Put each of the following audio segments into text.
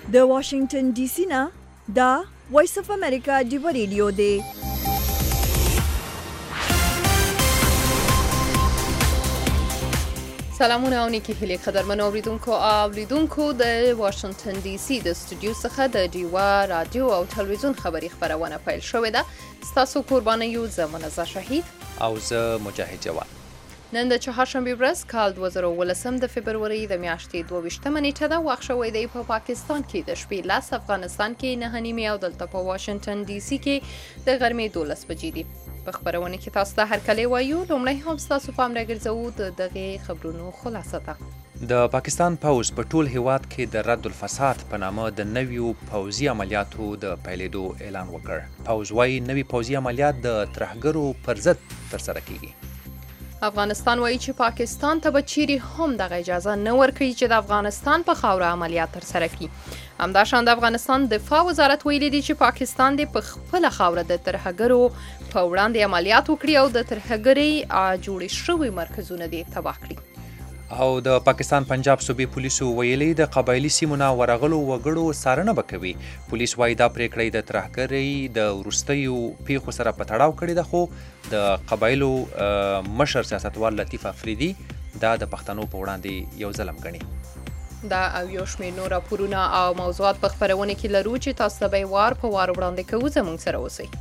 د واشنگټن ډي سي نه دا وایس اف امریکا دی ریډیو دی. سلامونه او نیکی هیلې قدرمنو اوریدونکو د واشنگټن ډي سي د استودیو څخه د ډیوا رادیو او تلویزیون خبری خبرونه پیل شوې ده. ستاسو قرباني یو زمونږه شهید او زه مجاهد جوان. نن د چهارشنبه ورځ کال 2018 د فبرवरी د میاشتې 22 نیټه ده. وخت شوی دی په پاکستان کې د شپې لاس، افغانستان کې 9 او دلته په واشنگټن ډي سي کې د غرمې 12 بجې دي. په خبرونه کې تاسو ته هرکلی وایو. لومړی هم تاسو پام راګرځوو د دغه خبرونو خلاصه ده. د پاکستان پوز په ټول هیواد کې د رد الفساد په نامه د نویو پوځي عملیاتو د پیلېدو اعلان وکړ. پوز وايي نوي پوځي عملیات د ترهګرو پر ضد ترسره کیږي. افغانستان وایي چې پاکستان ته به چیرې هم دغه اجازه نه ورکړي چې د افغانستان په خاوره عملیات ترسره کړي. همداشان د افغانستان دفاع وزارت ویلي دی چې پاکستان د په خپله خاوره د ترهګرو په وړاندې عملیات وکړي او د ترهګرۍ جوړې شوي مرکزونه دې تباه کړي. او د پاکستان پنجاب صوبې پولیسو ویلي د قبایلي سیمو نه ورغلو وګړو څارنه به کوي. پولیس وایي دا پریکړه د ترهګرۍ د وروستیو پیښو سره په تړاو کړې ده، خو د قبایلو مشر سیاستوال لطیف افریدي دا د پښتنو په وړاندې یو ظلم ګڼي. دا او یو شمېر نور راپورونه او موضوعات په خپرونه کې لرو چې تاسو ته به وار په وار وړاندې کوو. زموږ سره اوسئ.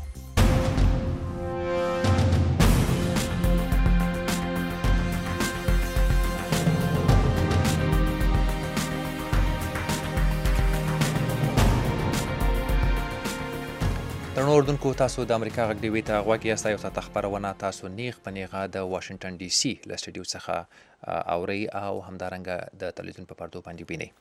درنو اردوونکو، تاسو د امریکا غږ ډیوي ته غوږ یاست. یو ساعته خپرونه تاسو نیغ په نیغه د واشنگټن ډي سي له سټډیو څخه اورئ او همدارنګه د تلویزیون په پردو باندې وینئ.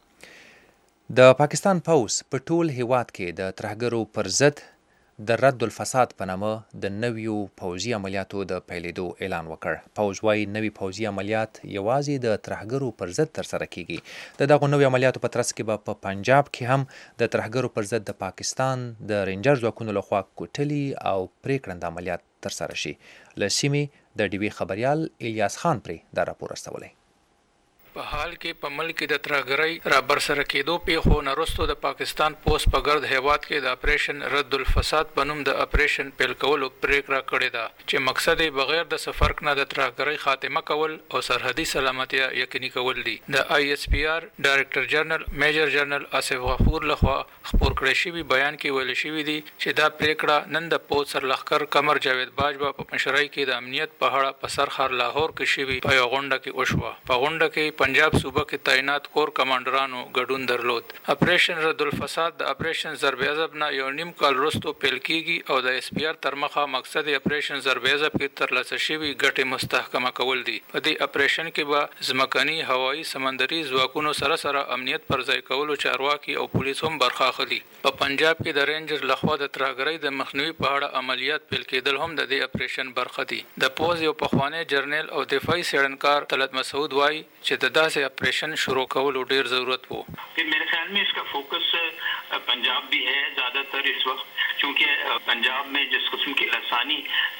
د پاکستان پوز په ټول هیواد کې د ترهګرو پر ضد د رد الفساد په نامه د نویو پوځي عملیاتو د پیلېدو اعلان وکړ. پوز وايي نوي پوځي عملیات یوازې د ترهګرو پر ضد ترسره کیږي. د دغو نوي عملیاتو په ترڅ کې به په پنجاب کې هم د ترهګرو پر ضد د پاکستان د رینجر ځواکونو لخوا کوټلي او پریکړند عملیات ترسره شي. له سیمې د ډیوي خبریال الیاس خان پرې دا راپور استولی. په حال کې په ملک د ترهګرۍ را برسره کېدو پیښو نه وروسته د پاکستان پوس په ګرد هیواد کې د اپریشن رد الفساد په نوم د اپریشن پیل کولو پریکړه کړې ده چې مقصد یې بغیر د سفرک نه د ترهګرۍ خاتمه کول او سرحدي سلامتیا یقیني کول دي. د آی اس پی آر ډایرکټر جنرال میجر جنرال آصف غفور لخوا خپور کړی شوی بیان کې ویل شوی دی چې دا پریکړه نن د پوز سرلښکر قمر جاوید باجوا په مشرۍ کې د امنیت په اړه په سرخار لاهور کې شوی په یو غونډه کې وشوه. په غونډه کې پنجاب صوبه کې تعینات کور کمانډرانو ګډون درلود. اپریشن رد الفساد د اپریشن ضرب عضب نه یو نیم کال وروسته پیل کیږي او د اس پی آر تر مخه مقصد اپریشن ضرب عضب کې ترلاسه شوی ګټې مستحکمه کول دي. په دې اپریشن کې به ځمکني، هوایي، سمندري ځواکونو سره سره امنیت پر ځای کولو چارواکي او پولیس هم برخه اخلي. په پنجاب کې د رینجر لخوا د ترهګرۍ د مخنیوي په اړه عملیات پیل کېدل هم د دې اپریشن برخه دي. د پوز یو پخوانی جرنیل او دفاعي څېړنکار طلعت مسعود وایي چې د داسې ऑपरेशन शुरू कवल ढेर ज़रूरत हो. मेरे ख्याल में इसका फोकस पंजाब भी है ज़्यादातर इस वक्त, क्योंकि पंजाब में जिस किस्म की लसानी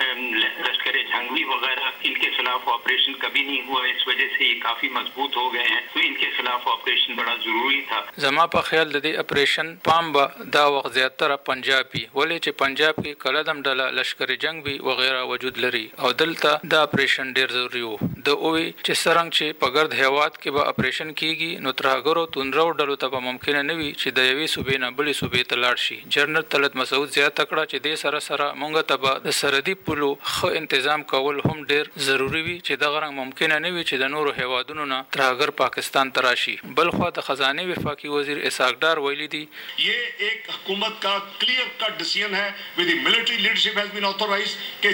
लश्कर जंगवी वगैरह इनके खिलाफ ऑपरेशन कभी नहीं हुआ, इस वजह से ये काफ़ी मजबूत हो गए हैं, तो इनके खिलाफ ऑपरेशन बड़ा ज़रूरी था. زما په خیال د دې اپریشن پام به دا وخت زیاتره پنجابي ولې چې پنجاب کې کلدم ډله لشکر جنگ وی وغیرہ وجود لري او دلته دا اپریشن ډیر ضروری وو. د اوې چې سرنګ چې په ګرد هیواد کې به اپریشن کیږي نو ترهګرو توندرو ډلو ته به ممکن نه وي چې د یوې صوبې نه بلې صوبې ته لاړ شي. جنرال طلعت مسعود زیاته کړه چې دې سره سره مونږ ته به د سرحدي پولو ښه تنظیم کول هم ډیر ضروری وي چې دغه رنګ ممکن نه وي چې د نورو هیوادونو نه ترهګر پاکستان ته راشي. بل خو د خزانه وفاقي وزیر اسحاق ډار ویلي دي ये एक हुकूमत का क्लियर कट डिसीजन है with the military leadership has been authorised कि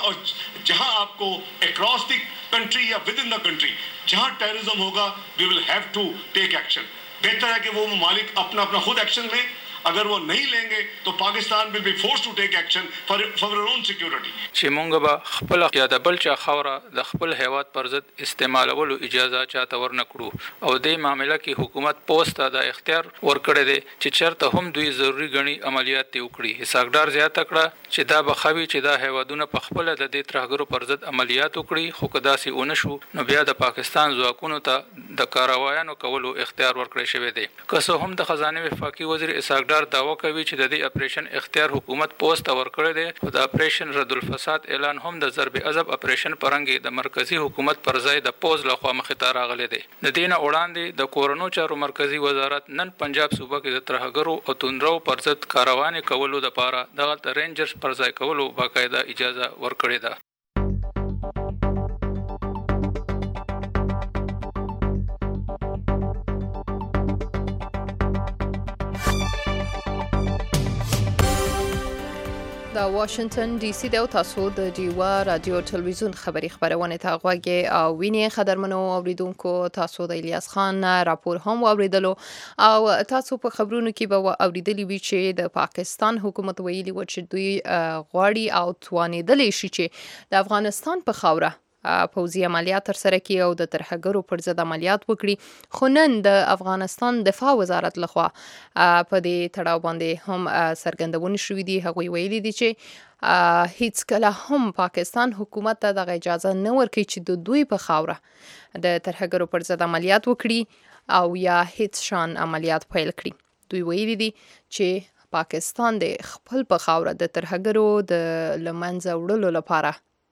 जहां आपको अक्रॉस द कंट्री या विद इन द कंट्री जहां टेररिज्म होगा we will have to take action. बेहतर है कि वो ममालिक अपना अपना खुद एक्शन लें अगर वो नहीं लेंगे तो Pakistan will be forced to take action for our own security. چې مونږ به خپل یا د بل چا خوره د خپل هیواد پر ضد استعمالولو اجازه چاته ورنکړو او د معاملې کې حکومت پوسټ د اختیار ورکړی دی چې چرته هم دوی ضروری غني عملیات وکړي. اسحاقدار زیاته کړه چې دا بخوي چې دا هیوادونه په خپل د دې ترهګرو پر ضد عملیات وکړي، خو کدا سي ونشو نو بیا د پاکستان ځواکونو ته د کاروایانو کولو اختیار ورکړی شوی دی. که څه هم د خزانه وفاقي وزیر اسحاقدار داوا کوي چې د دې اپریشن اختیار حکومت پوسټ ورکړی دی، خو د اپریشن رد الفساد اعلان هم د ضرب عضب اپریشن پرنګي د مرکزی حکومت پر ځای د پوز لخوا مخې ته راغلی دی. د دې نه وړاندې د کورونو چارو مرکزی وزارت نن پنجاب صوبه کې د ترهګرو او توندرو پر ضد کاروانې کولو لپاره دغه رینجرز پر ځای کولو باقاعده اجازه ورکړې ده. د واشنگټن ډي سي د تاسو د ډیوا رادیو ټلویزیون خبری خبرونه ته غوږی او ویني خبرمنو اوریدونکو تاسو د الیاس خان راپور هم اوریدلو او تاسو په خبرونو کې به اوریدلی وی چې د پاکستان حکومت ویلي و چې دوی غواړي او توانیدلی شي چې د افغانستان په خاوره پوځي عملیات ترسره کړي او د ترهګرو پر ضد عملیات وکړي. خو نن د افغانستان دفاع وزارت لخوا په دې تړاو باندې هم څرګندونه شوې دي. هغوی ویلي دي چې هیڅ کله هم پاکستان حکومت ته د اجازه نه ورکړي چې د دوی په خاوره د ترهګرو پر ضد عملیات وکړي او یا هیڅ شان عملیات پیل کړي. دوی ویلي دي چې پاکستان د خپل په خاوره د ترهګرو د لمنځه وړلو لپاره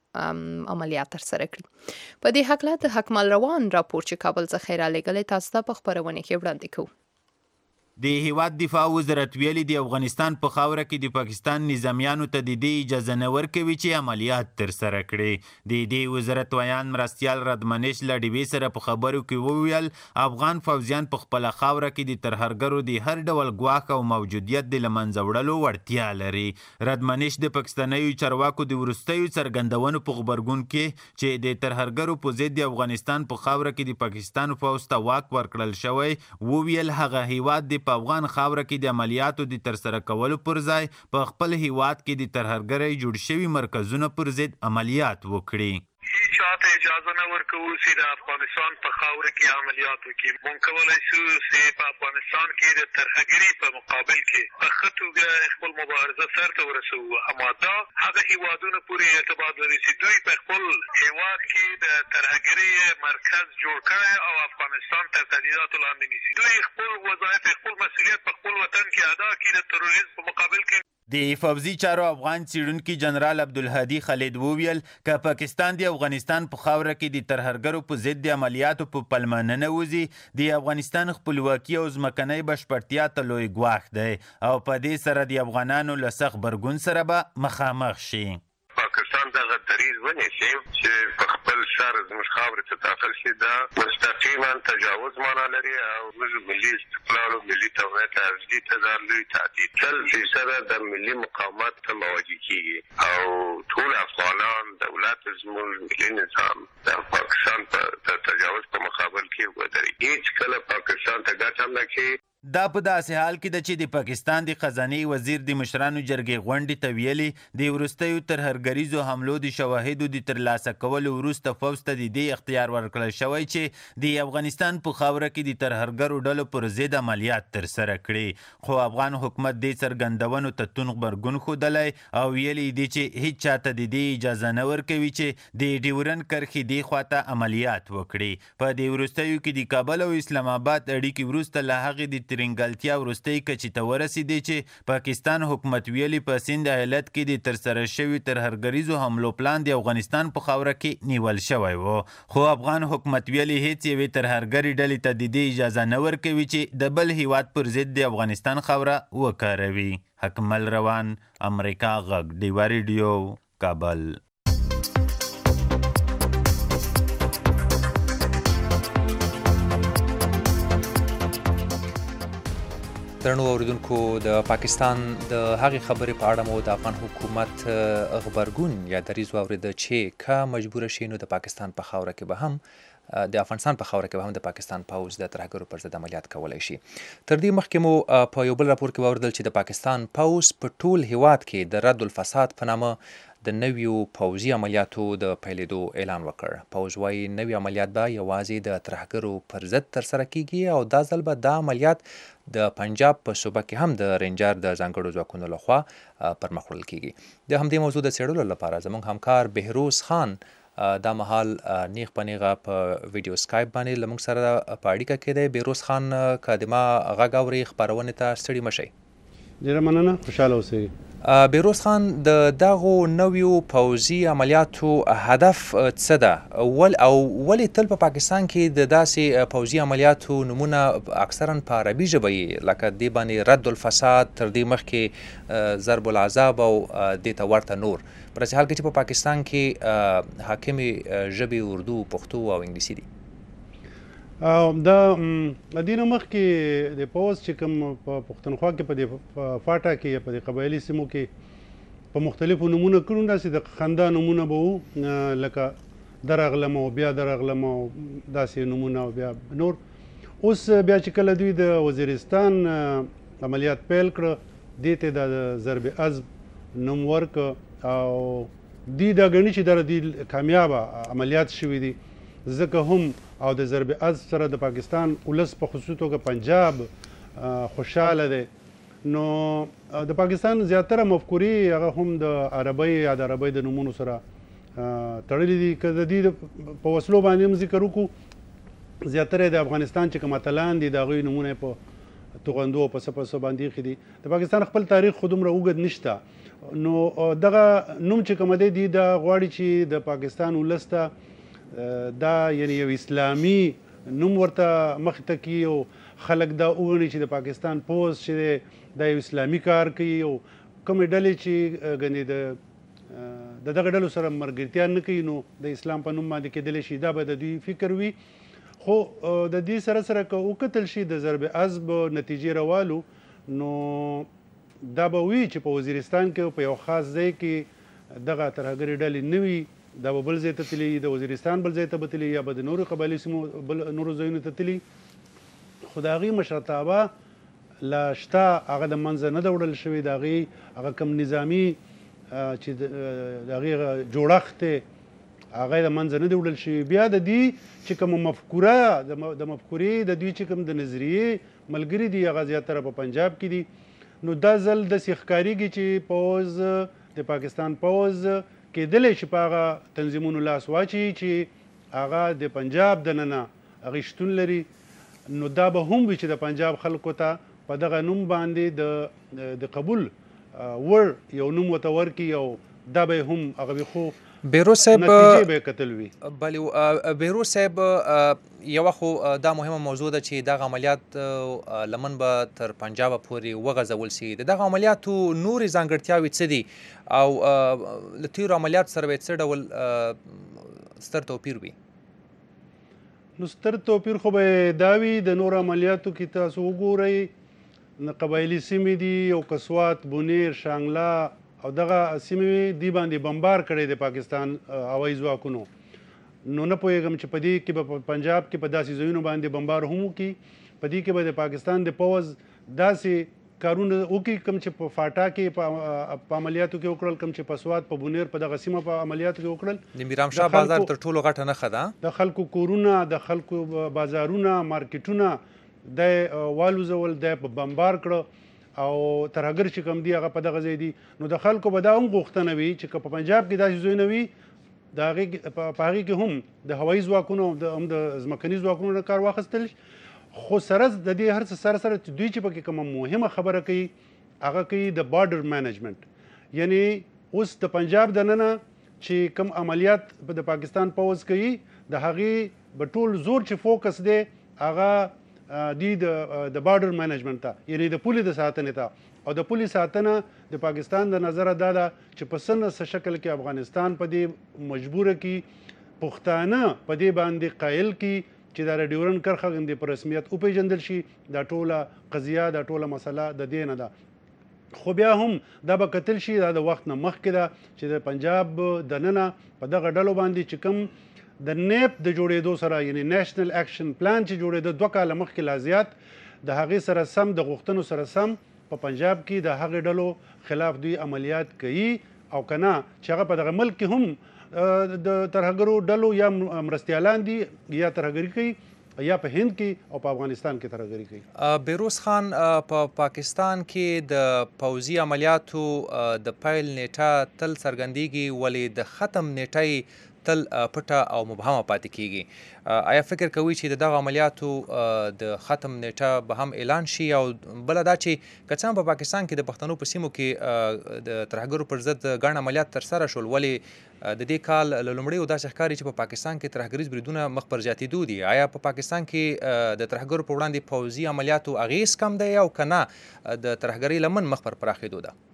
عملیات ترسره کړي. په دې حق له حکمل روان راپور چې کابل څخه را لګلې تاسو ته په خبرونه کې وړاندې کوو. د هیواد دفاع وزارت ویلي د افغانستان په خاوره کې د پاکستان نظامیانو ته د دې اجازه نه ورکوي چې عملیات ترسره کړي. د دې وزارت ویان مرستیال ردمنش له ډیوې سره په خبرو کې وویل افغان فوجیان په خپل خاوره کې د ترهګرو د هر ډول ګواښ او موجودیت د لمنځه وړلو وړتیا لري. ردمنش د پاکستانیو چارواکو د وروستیو څرګندونو په خبرګون کې چې د ترهګرو په ضد د افغانستان په خاوره کې د پاکستان پوځ ته واک ورکړل شوی وویل هغه هیواد د په افغان خاوره کې د عملیاتو د ترسره کولو پر ځای په خپل هیواد کې د ترهګرۍ جوړ شوي مرکزونو پر ضد عملیات وکړي. چاته اجازه نه ورکوو چې د افغانستان په خاوره کې عملیات وکړي. مونږ کولی شو چې په افغانستان کې د ترهګرۍ په مقابل کې په ښه توګه خپل مبارزه سرته ورسوو، اما دا هغه هیوادونه پورې ارتباط لري چې دوی په خپل هیواد کې د ترهګرۍ مرکز جوړ کړی او افغانستان تر تهدیداتو لاندې نیسي. دوی خپل وظایف خپل مسؤلیت په خپل وطن کې ادا کړي. د تروریزم په مقابل کې د فوزي چارو افغان څیړونکي جنرال عبدالهادي خالد وویل که پاکستان د افغانستان په خاوره کې د ترهګرو په ضد د عملیاتو په پلمه ننوځي د افغانستان خپلواکي او ځمکنۍ بشپړتیا ته لوی ګواښ دی او په دې سره د افغانانو له سخت غبرګون سره به مخامخ شي. پاکستان دغه دریځ ونیسي چې په خپل سر زموږ خاورې ته داخل شي، دا مستقیما تجاوز معنا لري او زموږ ملي استقلال او ملي توحید ارزي ته دا لوی تهدید 100% د ملي مقاومت ته مواجه کیږي او ټول افغانان دولت زموږ ملي نظام د پاکستان په تجاوز په مقابل کې ودرېږي. هیڅ کله پاکستان ته ګټه نه کوي. دا په داسې حال کې ده چې د پاکستان د خزانه وزیر د مشرانو جرګې غونډې ته ویلي د وروستیو ترهګریزو حملو د شواهدو د ترلاسه کولو وروسته فوج ته د دې اختیار ورکړل شوی چې د افغانستان په خاوره کې د ترهګرو ډلو پر ضد عملیات ترسره کړي. خو افغان حکومت دې څرګندونو ته توند غبرګون ښودلی او ویلي دي چې هیڅ چاته د دې اجازه نه ورکوي چې د ډیورن کرښې دې خواته عملیات وکړي. په دې وروستیو کې د کابل او اسلام آباد اړیکې وروسته له هغې د ترنګلتیا وروستۍ کچې ته ورسېدې چې پاکستان حکومت ویلي په سند ایالت کې د ترسره شوي ترهګریزو حملو پلان د افغانستان په خاوره کې نیول شوی و. خو افغان حکومت ویلي هیڅ یوې ترهګرې ډلې ته د دې اجازه نه ورکوي چې د بل هیواد پر ضد د افغانستان خاوره وکاروي. حکمل روان، امریکا غږ، ډیوا ریډیو، کابل. درنو اوریدونکو د پاکستان د هغې خبرې په اړه مو د افغان حکومت غبرګون یا دریځ واورېده چې که مجبوره شي نو د پاکستان په خاوره کې به هم د افغانستان په خاوره کې به هم د پاکستان پوځ د ترهګرو پر ضد عملیات کولی شي. تر دې مخکې مو په یو بل راپور کې واوریدل چې د پاکستان پوځ په ټول هیواد کې د رد الفساد په نامه د نویو پوځي عملیاتو د پیلېدو اعلان وکړ. پوځ وایي نوي عملیات به یوازې د ترهګرو پر ضد ترسره کیږي او دا ځل به دا عملیات د پنجاب په صوبه کې هم د رینجر د ځانګړو ځواکونو لخوا پرمخ وړل کیږي. د همدې موضوع د څېړلو لپاره زموږ همکار بهروز خان دا مهال نیغ په نیغه په ویډیو سکایپ باندې له موږ سره په اړیکه کې دی. بهروز خان، که د ما غږ اورئ خپرونې ته ستړي مه شئ. ډېره مننه، خوشحاله اوسئ. بهروز خان، د دغو نویو پوځي عملیاتو هدف څه ده او ولې تل په پاکستان کې د داسې پوځي عملیاتو نومونه اکثرا په عربي ژبه یې لکه دې باندې رد الفساد، تر دې مخکې ضرب العذاب او دې ته ورته نور، په داسې حال کې چې په پاکستان کې حاکمې ژبې اردو، پښتو او انګلیسي دي؟ دا دې نه مخکې د پوځ چې کوم په پښتونخوا کې په دې فاټا کې یا په دې قبایلي سیمو کې په مختلفو نومونه کړو، داسې د خندا نومونه به وو لکه درغلم او بیا درغلم او داسې نومونه او بیا نور. اوس بیا چې کله دوی د وزیرستان عملیات پیل کړه، دې ته د ضرب عزم نوم ورکړه او دوی دا ګڼي چې دا دوی کامیابه عملیات شوي دي، ځکه هم او د ضرب عزم سره د پاکستان ولس په خصوصي توګه پنجاب خوشحاله دی. نو د پاکستان زیاتره مفکورې هغه هم د عربۍ یا د عربۍ د نومونو سره تړلي دي. که د دې په وسلو باندې هم ذکر وکړو، زیاتره د افغانستان چې کوم اتلان دي د هغوی نومونه په توغندو او په څه باندې ایښي دي. د پاکستان خپل تاریخ خو دومره اوږد نشته، نو دغه نوم چې کوم دی دا غواړي چې د پاکستان ولس ته دا یعنی یو اسلامي نوم ورته مخې ته کړي او خلک دا وګڼي چې د پاکستان پوځ چې دی دا یو اسلامي کار کوي او کومې ډلې چې ګنې د دغه ډلو سره ملګرتیا نه کوي نو د اسلام په نوم باندې کېدلی شي، دا به د دوی فکر وي. خو د دې سره سره که وکتل شي د ضرب عزم نتیجې راوالو، نو دا به وي چې په وزیرستان کې په یو خاص ځای کې دغه ترهګرې ډلې نه وي، دا به بل ځای ته تلي، د وزیرستان بل ځای ته به تلي یا به د نورو قبایلي سیمو بل نورو ځایونو ته تلي. خو د هغې مشرتابه لا شته، هغه د منځه نه ده وړل شوې، د هغې هغه کوم نظامي چې د هغې جوړښت دی هغه د منځه نه دی وړل شوي. بیا د دې چې کومه مفکوره د مفکورې د دوی چې کوم د نظریې ملګري دي هغه زیاتره په پنجاب کې دي. نو دا ځل داسې ښکارېږي چې پوځ د پاکستان پوځ کېدلی شي په هغه تنظیمونو لاس واچوي چې هغه د پنجاب دننه هغې شتون لري. نو دا به هم وي چې د پنجاب خلکو ته په دغه نوم باندې د قبول وړ یو نوم ورته ورکړي او دا به هم هغه وي. خو بهروز صاحب نتیجې به یې کتل وي. بلې بهروز صاحب، یوه خو دا مهمه موضوع ده چې دغه عملیات لمن به تر پنجابه پورې وغځول سي. د دغه عملیاتو نورې ځانګړتیاوې څه دي او له تېرو عملیاتو سره به څه ډول ستر توپیر وي؟ نو ستر توپیر خو به دا وي، د نورو عملیاتو کې تاسو وګورئ قبایلي سیمې دي او کسوات، بونیر، شانګله او دغه سیمې دی باندې بمبار کړی د پاکستان هوایي ځواکونو. نو نه پوهېږم چې په دې کې به په پنجاب کې په داسې ځایونو باندې بمبار هم وکړي، په دې کې به د پاکستان د پوځ داسې کارونه وکړي کوم چې په فاټا کې په عملیاتو کې وکړل، کوم چې په سوات، په بونیر، په دغه سیمه په عملیاتو کې وکړل. د میرامشاه بازار تر ټولو غټه نښه ده. د خلکو کورونه، د خلکو بازارونه، مارکیټونه د والوزول، د په بمبار کړه او ترهګر چې کوم دي هغه په دغه ځای دي. نو د خلکو به دا هم غوښتنه وي چې که په پنجاب کې داسې ځایونه وي د هغې په هغې کې هم د هوایي ځواکونو هم د ځمکني ځواکونو نه کار واخیستل شي. خو سره د دې هر څه سره سره دوی چې پکې کومه مهمه خبره کوي هغه کوي د بارډر مینجمنټ، یعنی اوس د پنجاب دننه چې کوم عملیات د پاکستان پوځ کوي د هغې به ټول زور چې فوکس دی هغه دی د بارډر مینجمنټ ته، یعنی د پولې د ساتنې ته. او د پولې ساتنه د پاکستان د نظره دا ده چې په څه نه څه شکل کې افغانستان په دې مجبوره کړي، پښتانه په دې باندې قایل کړي چې دا د ډیورنډ کرښه غوندې په رسمیت وپېژندل شي. دا ټوله قضیه، دا ټوله مسله د دې نه ده. خو بیا هم دا به کتل شي دا د وخت نه مخکې ده چې د پنجاب دننه په دغه ډلو باندې چې کوم د نیپ د جوړېدو سره یعنی نیشنل اکشن پلان چې جوړېده 2 کاله مخکې لا زیات د هغې سره سم د غوښتنو سره سم په پنجاب کې د هغې ډلو خلاف دوی عملیات کوي او که نه چې هغه په دغه ملک کې هم د ترهګرو ډلو یا مرستیالان دي یا ترهګري کوي یا په هند کې او په افغانستان کې ترهګري کوي. بیروز خان په پاکستان کې د پوځي عملیاتو د پیل نیټه تل څرګندېږي ولې د ختم نیټه تل پټه او مبهمه پاتې کیږي. آیا فکر کوي چې دغه عملیاتو د ختم نیټه به هم اعلان شي او بله دا چې که څه هم په پاکستان کې د پښتنو په سیمو کې د ترهګرو پر ضد ګڼ عملیات ترسره شول ولې د دې کال له لومړیو داسې ښکاري چې په پاکستان کې ترهګریز بریدونه مخ پر زیاتېدو دي. آیا په پاکستان کې د ترهګرو په وړاندې پوځي عملیاتو اغیز کم دی او که نه د ترهګرۍ لمن مخ پر پراخېدو ده؟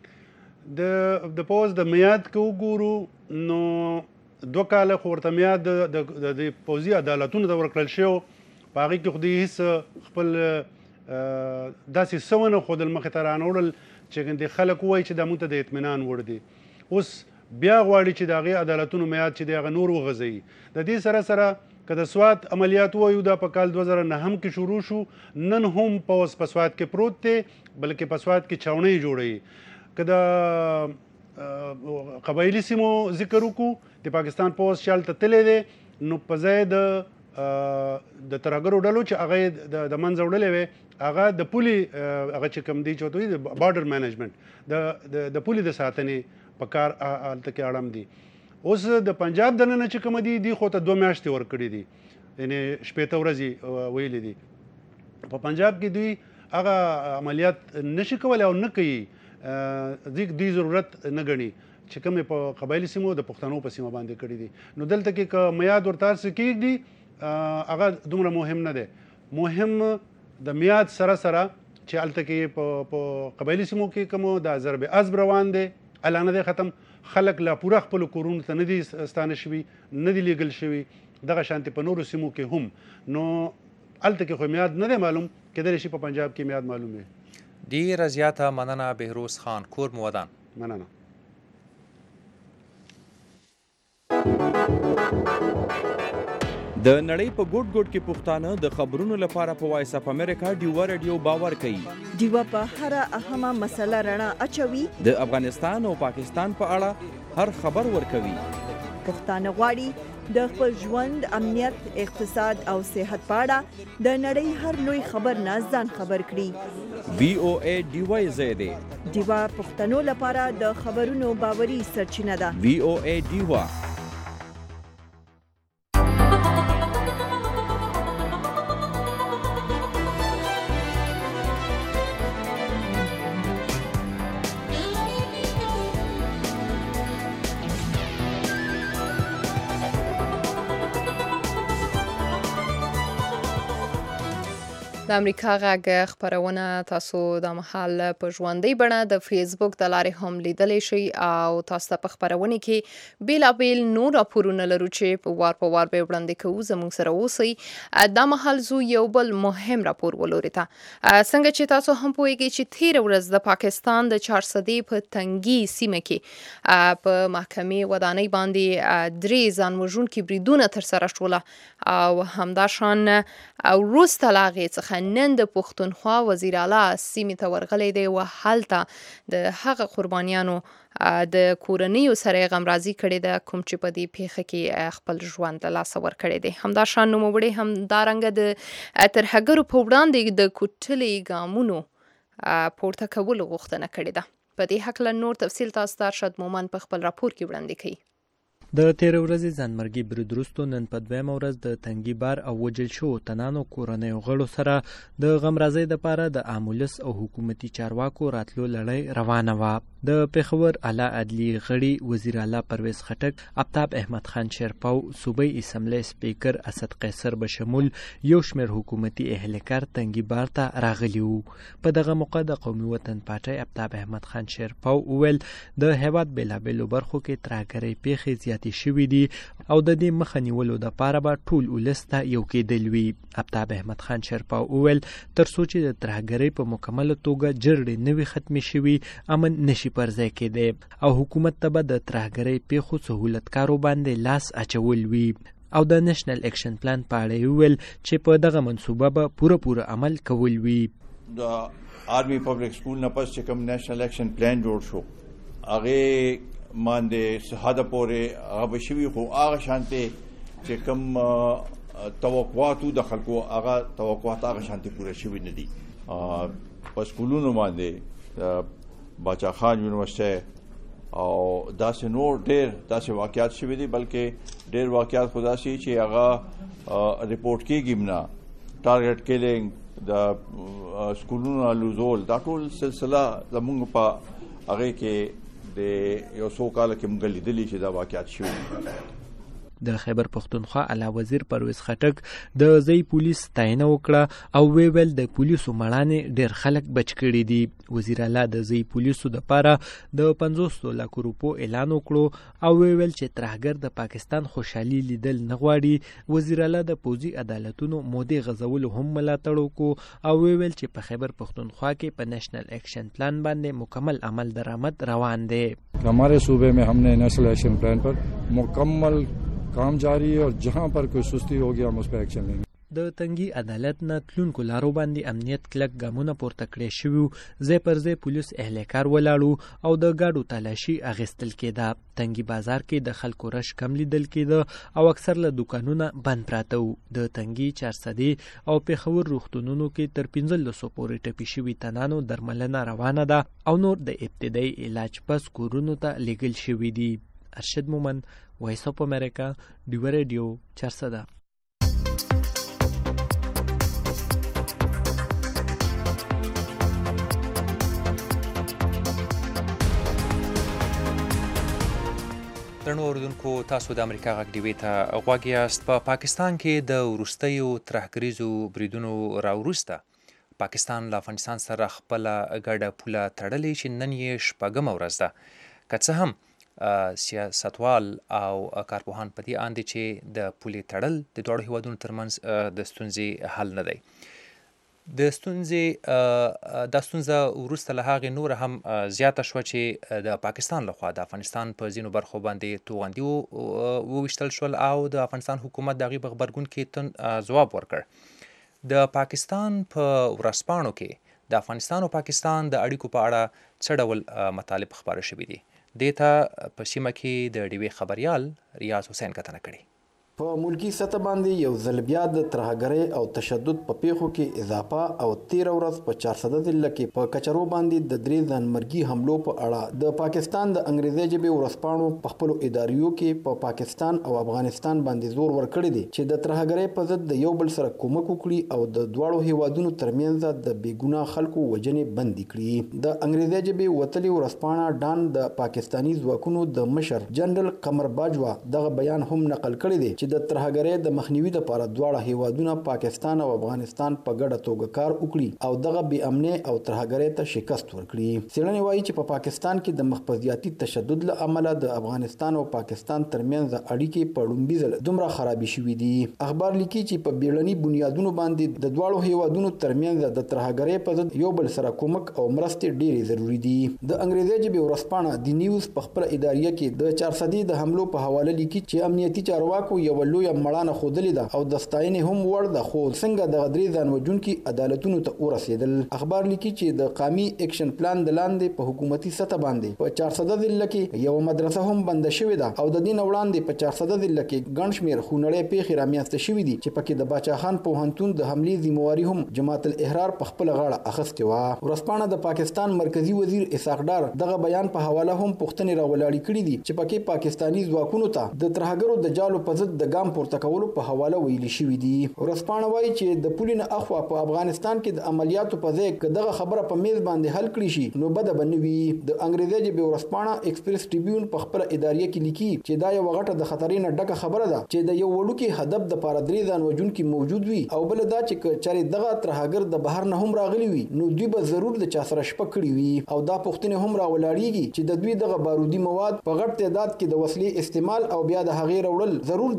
د پوځ د میاد که وګورو نو 2 کاله خو ورته میاد د پوځي عدالتونو ته ورکړل شوی په هغې کې خو دوی هېڅ خپل داسې څه ونه ښودل مخې ته رانه وړل چې ګندې خلک ووایي چې دا موږ ته د اطمینان وړ دي. اوس بیا غواړي چې د هغې عدالتونو میاد چې دی هغه نور وغځوي. د دې سره سره که د سوات عملیات ووایو دا په کال 2009 کې شروع شو نن هم پوځ په سوات کې پروت دی بلکې په سوات کې چاونۍ جوړوي. که د قبایلي سیمو ذکر وکړو د پاکستان پوځ چې هلته تللی دی نو په ځای د ترهګرو ډلو چې هغه د منځه وړلی وی هغه د پولې هغه چې کوم دی چې ورته وایي د بارډر مینجمنټ د پولې د ساتنې په کار هلته کې اړم دي. اوس د پنجاب دننه چې کومه دي خو ته 2 میاشتې ورکړي دي یعنې 15 ورځې ویلې دي. په پنجاب کې دوی هغه عملیات نشي کولی او نه کوي دوی ضرورت نه ګڼي چې کومې په قبایلي سیمو د پښتنو په سیمه باندې کړي دي. نو دلته کې که میاد ورته هر څه کېږدي هغه دومره مهم نه دی. مهم د میاد سره سره چې هلته کې په قبایلي سیمو کې کوم د ضرب عصب روان دی الا نه دی ختم. خلک لا پوره خپلو کورونو ته نه دي ستانه شوي نه دي لیږل شوي دغه شانتې په نورو سیمو کې هم. نو هلته کې خو میاد نه دی معلوم کیدلی شي په پنجاب کې میاد معلوم وي. ډیره زیاته مننه بهروز خان کور مو ودان. مننه. د نړۍ په ګوټ ګوټ کې پښتانه د خبرونو لپاره په وایس اف امریکا ډیوا رادیو باور کوي. ډیوا په هر اهمه مسله رڼا اچوي. د افغانستان او پاکستان په اړه هر خبر ورکوي. پښتانه غواړي د خپل ژوند امنیت اقتصاد او صحت په اړه د نړۍ هر لوی خبر نه ځان خبر کړي. VOA ډیوا زیاده ډیوا پښتنو لپاره د خبرونو باوري سرچینه ده. VOA ډیوا. د امریکا غږ خبرونه تاسو د مهال په ژوندۍ بڼه د فیسبوک د لارې هم لیدلی شئ او تاسو ته په خبرونې کې بیلابیل نور راپورونه لرو چې په وار به وړاندې کوو. زموږ سره اوسئ. دا مهال زو یو بل مهم راپور ولوري ته څنګه چې تاسو هم پوهیږئ چې تیر ورځ د پاکستان د 400 په تنګي سیمه کې په محکمې ودانۍ باندې 3 ځان وژونکي بریدونه ترسره شول او همداشان وروسته له هغې څخه نن د پښتونخوا وزیر اعلی سیمې ته ورغلی دی او هلته د هغه قربانیانو د کورنیو سره غمرازي کړې ده کوم چې په دې پیښه کې خپل ژوند له لاسه ورکړی دی. همداشان نوموړي همدارنګه د ترهګرو په وړاندې د کوټلې ګامونو پورته کولو غوښتنه کړې ده. په دې هکله نور تفصیل تاسو ته ارشد مومن په خپل راپور کې وړاندې کوي. د تیر ورځې ځانمرګي برید وروسته نن په 2مه ورځ د تنګي بار او وجل شو تنانو کورنیو غړو سره د غمرازۍ لپاره د امولس او حکومتي چارواکو راتلو لړۍ روانه وه. د پېښور اعلی عدلی غړي وزیر اعلی پرویز خټک، آفتاب احمد خان شیرپاو، صوبایي اسمبلی سپیکر اسد قیصر بشمول یو شمېر حکومتي اهلکار تنګي بار ته راغلي وو. په دغه موقع د قومي وطن پارټۍ آفتاب احمد خان شیرپاو وویل د هېواد بېلابېلو برخو کې ترهګرۍ پیښې زیاتې شوي دي او د دې مخه نیولو دپاره به ټول ولس ته یو کېدل وي. آفتاب احمد خان شیرپاو وویل تر څو چې د ترهګرۍ په مکمله توګه جرړې نه وي ختمې شوي امن نشي پالیسي پر ځای کېدی او حکومت ته به د ترهګرۍ پیښو سهولتکارو باندې لاس اچول وي او د نېشنل اکشن پلان په اړه یې وویل چې په دغه منصوبه به پوره عمل کول وي. د آرمي پبلک سکول نه پس چې کوم نېشنل اکشن پلان جوړ شو هغه باندې سهاده پورې هغه شوي خو هغه شانته چې کوم توقعاتو د خلکو هغه توقعات هغه شانته پوره شوي نه دي. په سکولونو باندې باچا خان یونیورسيټي او داسې نور ډېر داسې واقعات شوي دي بلکې ډېر واقعات خدا سي چې هغه ریپورت کېږي نه ټارګټ کیلینګ د سکولونو لوزول دا ټول سلسله زموږ په هغه کې د یو څو کال کې موږ لیدلي چې دا واقعات شوي. د خیبر پختونخوا اعلی وزیر پرویز خټک د ځای پولیس ستاینه وکړه او ویل د پولیسو مړانې ډېر خلک بچ کړي دي. وزیر اعلی د ځای پولیسو لپاره د 50 لک روپو اعلان وکړو او ویل چې ترهګر د پاکستان خوشحالي لیدل نه غواړي. وزیر اعلی د پوځي عدالتونو مودې غزولو هم ملاتړ وکړو او ویل چې په خیبر پختونخوا کې په نېشنل اکشن پلان باندې مکمل عمل درآمد روان دی. हमारे सूबे में हमने नेशनल एक्शन प्लान पर मुकम्मल काम जारी है और जहां पर कोई सुस्ती होगी हम उस पर एक्शन लेंगे. د تنګي عدالت نه تلونکو لارو باندې امنیت کلک ګامونه پورته کړی شوي ځای پر ځای پولیس اهلکار ولاړو او د ګاډو تلاشي اخیستل کېده. تنګي بازار کې د خلکو رش کم لیدل کېده او اکثر له دوکانونه بند پراته وو. د تنګي 400 او پېښور روغتونونو کې تر 1500 پورې ټپي شوي تنانو درملنه روانه ده او نور د ابتدایي علاج پس کورونو ته لیږل شوي دي. ارشد مومن، وایس اف امریکا، ډیو ریډیو 400. درنو اوریدونکو تاسو د امریکا غږ ډیوې ته غوږ یاست. په پاکستان کې د وروستیو ترهګریزو بریدونو راوروسته پاکستان له افغانستان سره خپله ګډه پوله تړلې چې نن یې شپږمه ورځ ده. که څه هم سیاستوال او کارپوهان په دې اند دي چې د پولې تړل د دواړو هیوادونو ترمنځ د ستونزې حل نه دی. د ستونزه وروسته له هغې نور هم زیاته شوه چې د پاکستان لخوا د افغانستان په ځینو برخو باندې توغندي وویشتل شول او د افغانستان حکومت د هغې په غبرګون کې ځواب ورکړ. د پاکستان په ورځپاڼو کې د افغانستان او پاکستان د اړیکو په اړه څه ډول مطالب خپاره شوي دي؟ دې ته په سیمه کې د ډیوې خبریال ریاض حسین کتنه کړې. په ملکی سطح باندې یو ځل بیا د ترهګرۍ او تشدد په پیښو کې اضافه او 13 ورځ په 400 ضلع کې په کچرو باندې د درې ځانمرګي حملو په اړه د پاکستان د انګریزي ژبې ورځپاڼو په خپل اداریو کې په پاکستان او افغانستان باندې زور ورکړی دی چې د ترهګرۍ په ضد د یو بل سره کومک وکړي او د دواړو هیوادونو ترمنځ د بیګناه خلکو وجنې بندي کړي. د انګریزي ژبې وتلي ورځپاڼه ډان د پاکستانی ځواکونو د مشر جنرال قمر باجوا دغه بیان هم نقل کړی دی چې د ترهګرۍ د مخنیوي لپاره دواړه هیوادونه پاکستان او افغانستان په ګډه توګه کار وکړي او دغه بې امنۍ او ترهګرۍ ته شکست ورکړي. څېړنې وایي چې په پاکستان کې د مخفضیاتي تشدد له امله د افغانستان او پاکستان ترمنځ اړیکې په لومړي ځل دومره خرابې شوي دي. اخبار لیکي چې په بیړني بنیادونو باندې د دواړو هیوادونو ترمنځ د ترهګرۍ په ضد یو بل سره کومک او مرستې ډېرې ضروري دي. د انګریزي ژبې ورځپاڼه د نیوز په خپل اداریه کې د 400 د حملو په حواله لیکي چې امنیتي چارواکو یو لویه مړانه ښودلې ده او د ستاینې هم وړ ده، خو څنګه د درې ځان وژونکي عدالتونو ته ورسېدل. اخبار لیکي چې د قومي اکشن پلان د لاندې په حکومتي سطح باندې په 400 ضلع کې یو مدرسه هم بنده شوې ده او د دې نه وړاندې په 400 ضلع کې ګڼ شمېر خونړۍ پیښې رامنځته شوې دي چې پکې د باچا خان پوهنتون د حملې ذمہواري هم جماعت الاحرار په خپل غاړه اخیستې وه. ورځپاڼه د پاکستان مرکزی وزیر اسحاق ډار دغه بیان په حواله هم پوښتنې راولاړې کړې دي چې پکې پاکستانی ځواکونو ته د ترهګرو د جالو په ضد د ګام پورته کولو په حواله ویلي شوي دي. ورځپاڼه وایي چې د پولې نه اخوا په افغانستان کې د عملیاتو په ځای که دغه خبره په میز باندې حل کړي شي نو بده به نه وي. د انګریزي ژبې ورځپاڼه ایکسپریس ټریبیون په خپله اداریه کې لیکي چې دا یو غټه د خطرې نه ډکه خبره ده چې د یو وړوکي هدف دپاره درې ځان وژونکي موجود وي او بله دا چې که چېرې دغه ترهګر د بهر نه هم راغلي وي نو دوی به ضرور د چا سره شپه کړي وي او دا پوښتنې هم راولاړېږي چې د دوی دغه بارودي مواد په غټ تعداد کې د وسلې استعمال او بیا د هغې راوړل ضرور دا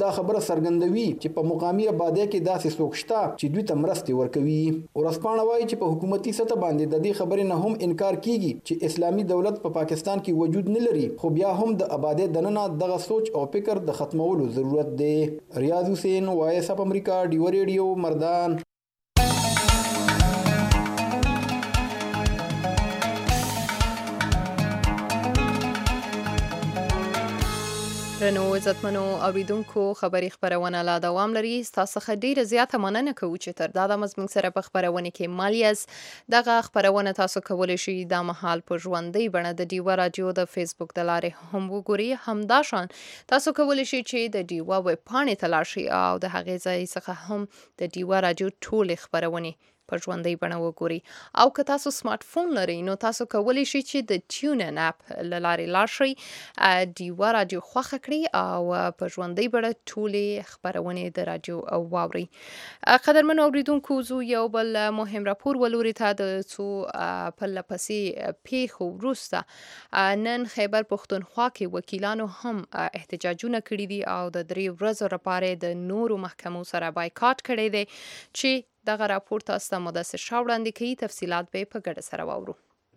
دا خبره څرګندوي چې په مقامي آبادی کې داسې څوک شته چې دوی ته مرستې ورکوي. ورځپاڼه وایي چې په حکومتي سطح باندې د دې خبرې نه هم انکار کیږي چې اسلامي دولت په پاکستان کې وجود نه لري، خو بیا هم د آبادی دننه دغه سوچ او فکر د ختمولو ضرورت دی. ریاض حسین، وایس اف امریکا، ډیو ریډیو، مردان. رنو عزتمنو اوریدونکو خبري خبرونه لا دوام لري. تاسو څخه ډیره زیاته مننه کوو چې تر دا د مزمن سره په خبرونه کې مالیاس دغه خبرونه تاسو کولای شئ د محل په ژوندۍ بڼه د ډیوا رادیو د فیسبوک د لارې هم وګورئ. همداشان تاسو کولای شئ چې د ډیوا ویب پاڼې ته لاړ شئ او د هغې ځای څخه هم د ډیوا رادیو ټولې خبرونه په ژوندۍ بڼه وګورئ. او که تاسو سمارټ فون لرئ نو تاسو کولی شئ چې د ټیون ان اپ له لارې لاړ شئ، ډیوا رادیو خوښه کړئ او په ژوندۍ بڼه ټولې خپرونې د رادیو واورئ. قدرمنو اوریدونکو، زه یو بل مهم راپور ولوري ته د څو پرله پسې پیښو وروسته نن خیبر پښتونخوا کې وکیلانو هم احتجاجونه کړي دي او د 3 ورځو لپاره د نورو محکمو سره بایکاټ کړی دی چې دغه راپور تاسو ته مدثر شاه وړاندې کوي. تفصیلات به په ګډه سره واورو.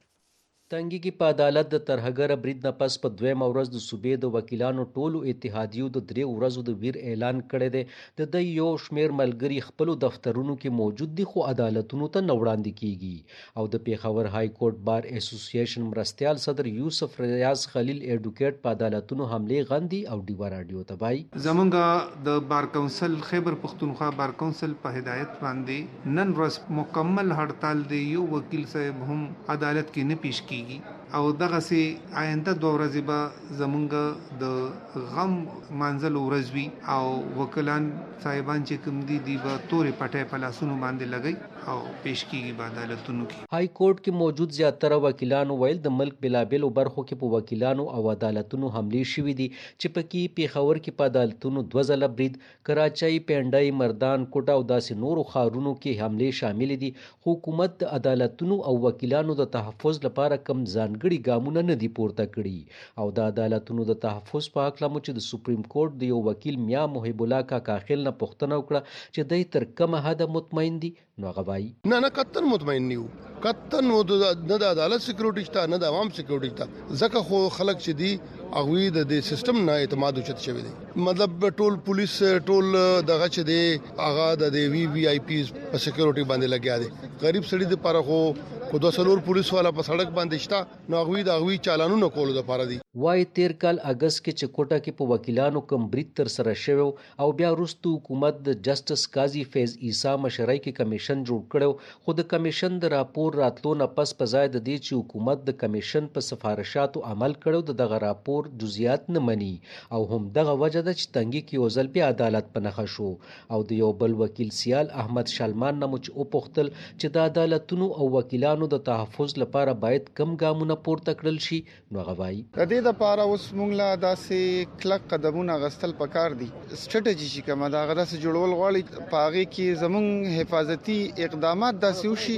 تنګي کې په عدالت د ترهګر برید نه پس په 2مه ورځ د صوبې د وکیلانو ټولو اتحادیو د 3 ورځو د ویر اعلان کړی دی. د یو شمیر ملګری خپل دفترونو کې موجود دي خو عدالتونو ته نه وړاندې کیږي. او د پیښور های کورټ بار اسوسییشن مرستیال صدر یوسف ریاض خلیل ایډوکیټ په عدالتونو حمله غندي او ډیوا رادیو ته وایي زمونږ د بار کونسل خیبر پښتونخوا بار کونسل په هدایت باندې نن ورځ مکمل هړتال دی. یو وکیل صاحب هم عدالت کې نه پیش کیږي او دغه سي آینده 2 ورځې به زمونږ د غم منزل ورځ وي او وکیلان صاحبان چې کوم دي به تورې پټې په لاسونو باندې لګي او پیش کیږي په عدالتونو کې. های کورټ کې موجود زیاتره وکیلانو ویل د ملک بلابل برخو کې په وکیلانو او عدالتونو حملې شوې دي چې پکې پیښور کې په عدالتونو 2 ځله برید، کراچۍ، پنډای، مردان، کوټه او داسې نورو ښارونو کې حملې شامل دي. حکومت د عدالتونو او وکیلانو د تحفظ لپاره کم ځانګړي ګامونه نه دي پورته کړي. او د عدالتونو د تحفظ په اړه مو چې د سپریم کورټ د یو وکیل میا محب الله کاکاخیل نه پوښتنه وکړه چې دای تر کومه حد مطمئن دي، نو هغه وایي نه قطن مطمئن نیو، قطن نو نه د عدالت سکیورټی شته نه د عوام سکیورټی شته. ځکه خو خلک چې دي هغوی د سیستم نه اعتماد اوچت شوی دی. مطلب ټول پولیس ټول دغه چې دی هغه د وی آی پیز په سکیورټی باندې لګیا دی. غریب سړي د لپاره خو 200 پولیس والا په سړک باندې شته، نو هغوی چالانونه کولو لپاره دی. وای 13 کال اگست کې چې کوټه کې په وکیلانو کم برید تر سره شوی او بیا وروسته حکومت د جسټس قاضي فیض عیسی مشرۍ کې کمیشن جوړ کړو، خو د کمیشن د راپور راتلو نه پس په ځای د دې چې حکومت د کمیشن په سفارشاتو عمل کړو دغه راپور جزئیات نه مني. او هم دغه وجه ده چې تنګي کې یو ځل بیا عدالت په نښه شو. او د یو بل وکیل سیال احمد شلمان نه مو چې وپوښتل چې د عدالتونو او وکیلانو د تحفظ لپاره باید کم ګامونه پورته کړل شي، نو هغه وایي د دې لپاره اوس موږ لا داسې کلک قدمونه غستل پکار دي. سټریټجی چې کومه دا غداسه جوړول غواړي په هغه کې زموږ حفاظتي اقدامات داسې وشي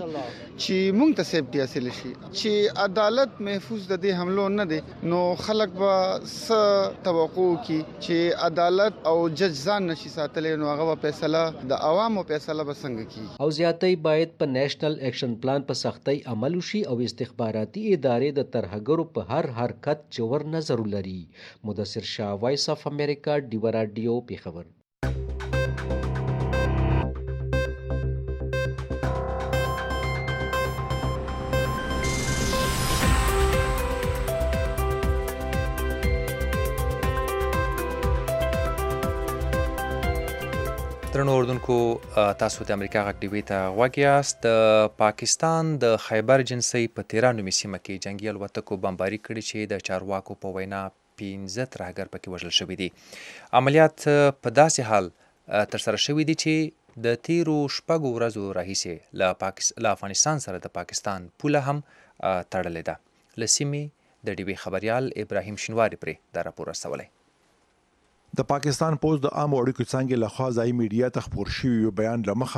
چې موږ ته سیفټي حاصل شي، چې عدالت محفوظ د دې حملو نه دي. نو خلک به څه توقع کوي چې عدالت او جج ځان نشي ساتلی، نو هغه فیصله د عوامو فیصله به څنګه کیږي. او زیاتې باید په نېشنل ایکشن پلان په سختۍ عمل وشي او استخباراتي ادارې د ترهګرو په هر حرکت جوړ نظر لري. مدثر شاه، وایس اف امریکا، ډیوا رادیو، پیښور. درنو اردوونکو، تاسو د امریکا غږ ډیوي ته غوږ یاست. د پاکستان د خیبر جنسۍ په تیرا نومي سیمه کې جنګي الوتکو بمباري کړې چې د چارواکو په وینا 15 ترهګر پکې وژل شوي دي. عملیات په داسې حال ترسره شوي دي چې د تیرو 6 ورځو راهیسې له افغانستان سره د پاکستان پوله هم تړلې ده. له سیمې د ډیوي خبریال ابراهیم شینواري پرې دا راپور رسولی. د پاکستان پوز د عامو اړیکو څانګې لخوا ځایي میډیا ته خپور شوي یو بیان له مخه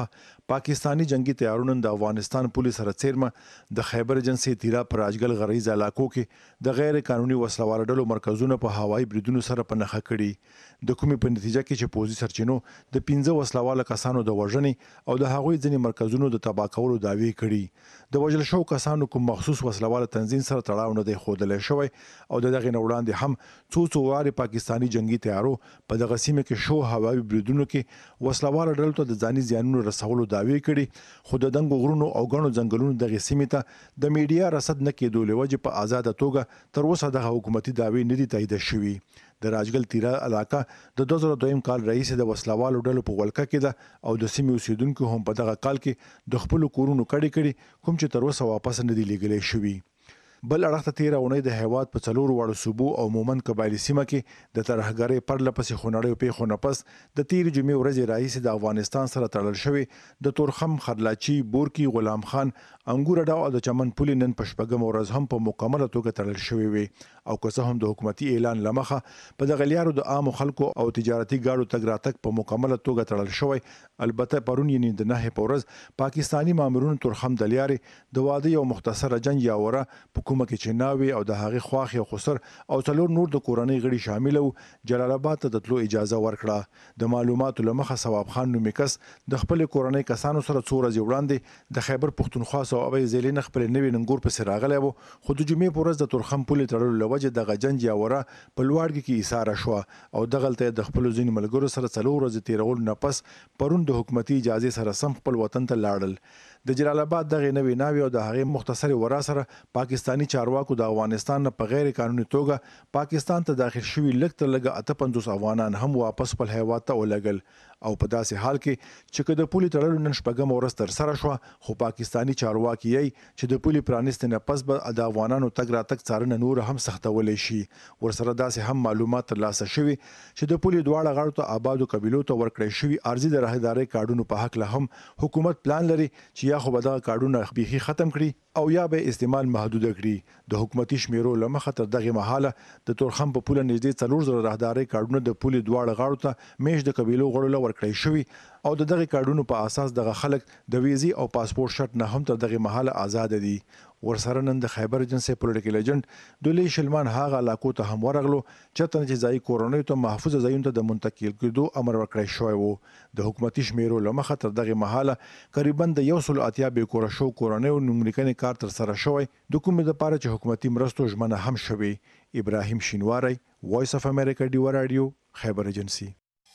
پاکستانی جنگي تیارونو د افغانستان پولیس سره څیرمه د خیبر ایجنسي تیرا پر راجګل غریز علاقو کې د غیر قانوني وسلوال ډلو مرکزونه په هوایي بریدونو سره په نخښه کړي د کومې په نتیجه کې چې پوزي سرچینو د 15 وسلوال کسانو د وژنې او د هغوی ځینې مرکزونو د تباه کولو دعوی کړي د وژل شو کسانو کوم مخصوص وسلوال تنظیم سره تړاو نه دی ښودلی شوی او دغه نه وړاندې هم څو وارې پاکستانی جنگي تیارو په دغه سیمه کې شو هوایي بریدونو کې وسلوال ډلو ته د ځاني زیانونو رسولو دعوی کړي خو د دنګو غرونو او غنو ځنګلونو دغه سیمه ته د میډیا رصد نه کېدو لوجه په آزاد توګه تر اوسه د حکومتي دعوی نه دي تایید شوی د راجګل تیرا علاقه د 2002 کال رئیس د وسلوالو ډلو په ولکه کې ده او د سیمې اوسیدونکو هم په دغه کال کې د خپل کورونو کړي کوم چې تر اوسه واپس نه دي لګلې شوی بل اړخ ته 13 اونۍ د هیواد په څلور وړو صوبو او مومن قبایلی سیمه کې د ترهګرۍ پرلپسې خونړیو پیښو نه پس د تیر جمعې ورځې رئیس د افغانستان سره تړل شوی د تورخم خرلاچی بورکی غلام خان انګور ډاو د چمن پولې نن په شپږم ورځ هم په مکمله توګه تړل شوی وي او که څه هم د حکومتي اعلان لمخه په دغه لیارو د عام خلکو او تجارتي ګاډو تګ راتګ په مکمله توګه تړل شوی البته پرون یې د نه په ورځ پاکستانی مامورونو تورخم د لیارې د واده یو مختصره جنگ یاوره په کومه کې چې ناوي او د هغې خواخې او خسر او څلور نور د کورنۍ غړي شامل وو جلال آباد ته د تلو اجازه ورکړه د معلوماتو لمخه ثواب خان نومي کس د خپل کورنۍ کسانو سره څو ورځې وړاندې د خیبر پښتونخوا صوبې ځیلین خپل نوي ننګور په سر راغلی وو خو د جمعې په ورځ د تورخم پولې تړلو لوجه د غجنج یاوره په لوړګي کې ایثاره شو او دغلته د خپل ځینې ملګرو سره څلور ورځې تیرول نه پس پرون د حکومتي اجازه سره سم خپل وطن ته لاړل د جلال آباد دغه نوې ناوی او د هغې مختصر ورا سره پاکستانی چارواکو د افغانستان په غیر قانوني توګه پاکستان ته داخل شوي لږ تر لږه 58 افغانان هم واپس خپل هیواد ته ولګل او په داسې حال کې چې د پولي تړلو نن شپږم ورځ تر سره شو خو پاکستانی چارواکي یې چې د پولي پرانیستنې نه پس به د افغانانو تګ راتګ څارنه نور هم سختولی شي ورسره داسې هم معلومات ترلاسه شوي چې د پولي دواړه غاړو ته آبادو قبیلو ته ورکړی شوي عرضي د راهدارۍ کارډونو په هکله هم حکومت پلان لري چې یا خو به دغه کارډونه بیخي ختم کړي او یا به استعمال محدوده کړي د حکومتي شمیرو لمخه تر دغه مهاله د تورخم په پوله نږدې 4000 راهدارۍ کارډونه د پولي دواړه غاړو ته میش د قبیلو غړو ورکړی شوی او د دغه کارډونو په اساس دغه خلک د ویزي او پاسپورت شرط نه هم تر دغه مهاله آزاد دي ورسره نن د خیبر ایجنسي پولیټیکل ایجنټ دولی شلمان هاغه علاقو ته هم ورغلو چې تنه چې ځای کورونی ته محفوظ ځایونو ته د منتقل کېدو امر ورکړی شوی وو د حکومتي شمیرو لمخه تر دغه مهاله قریبا د 180 به کور شو کورونی نوملیکنې کار تر سره شوی د کومې د پاره چې حکومتي مرستو ژمنه هم شوی ابراهیم شینواری وایس اف امریکا ډیو رادیو خیبر ایجنسي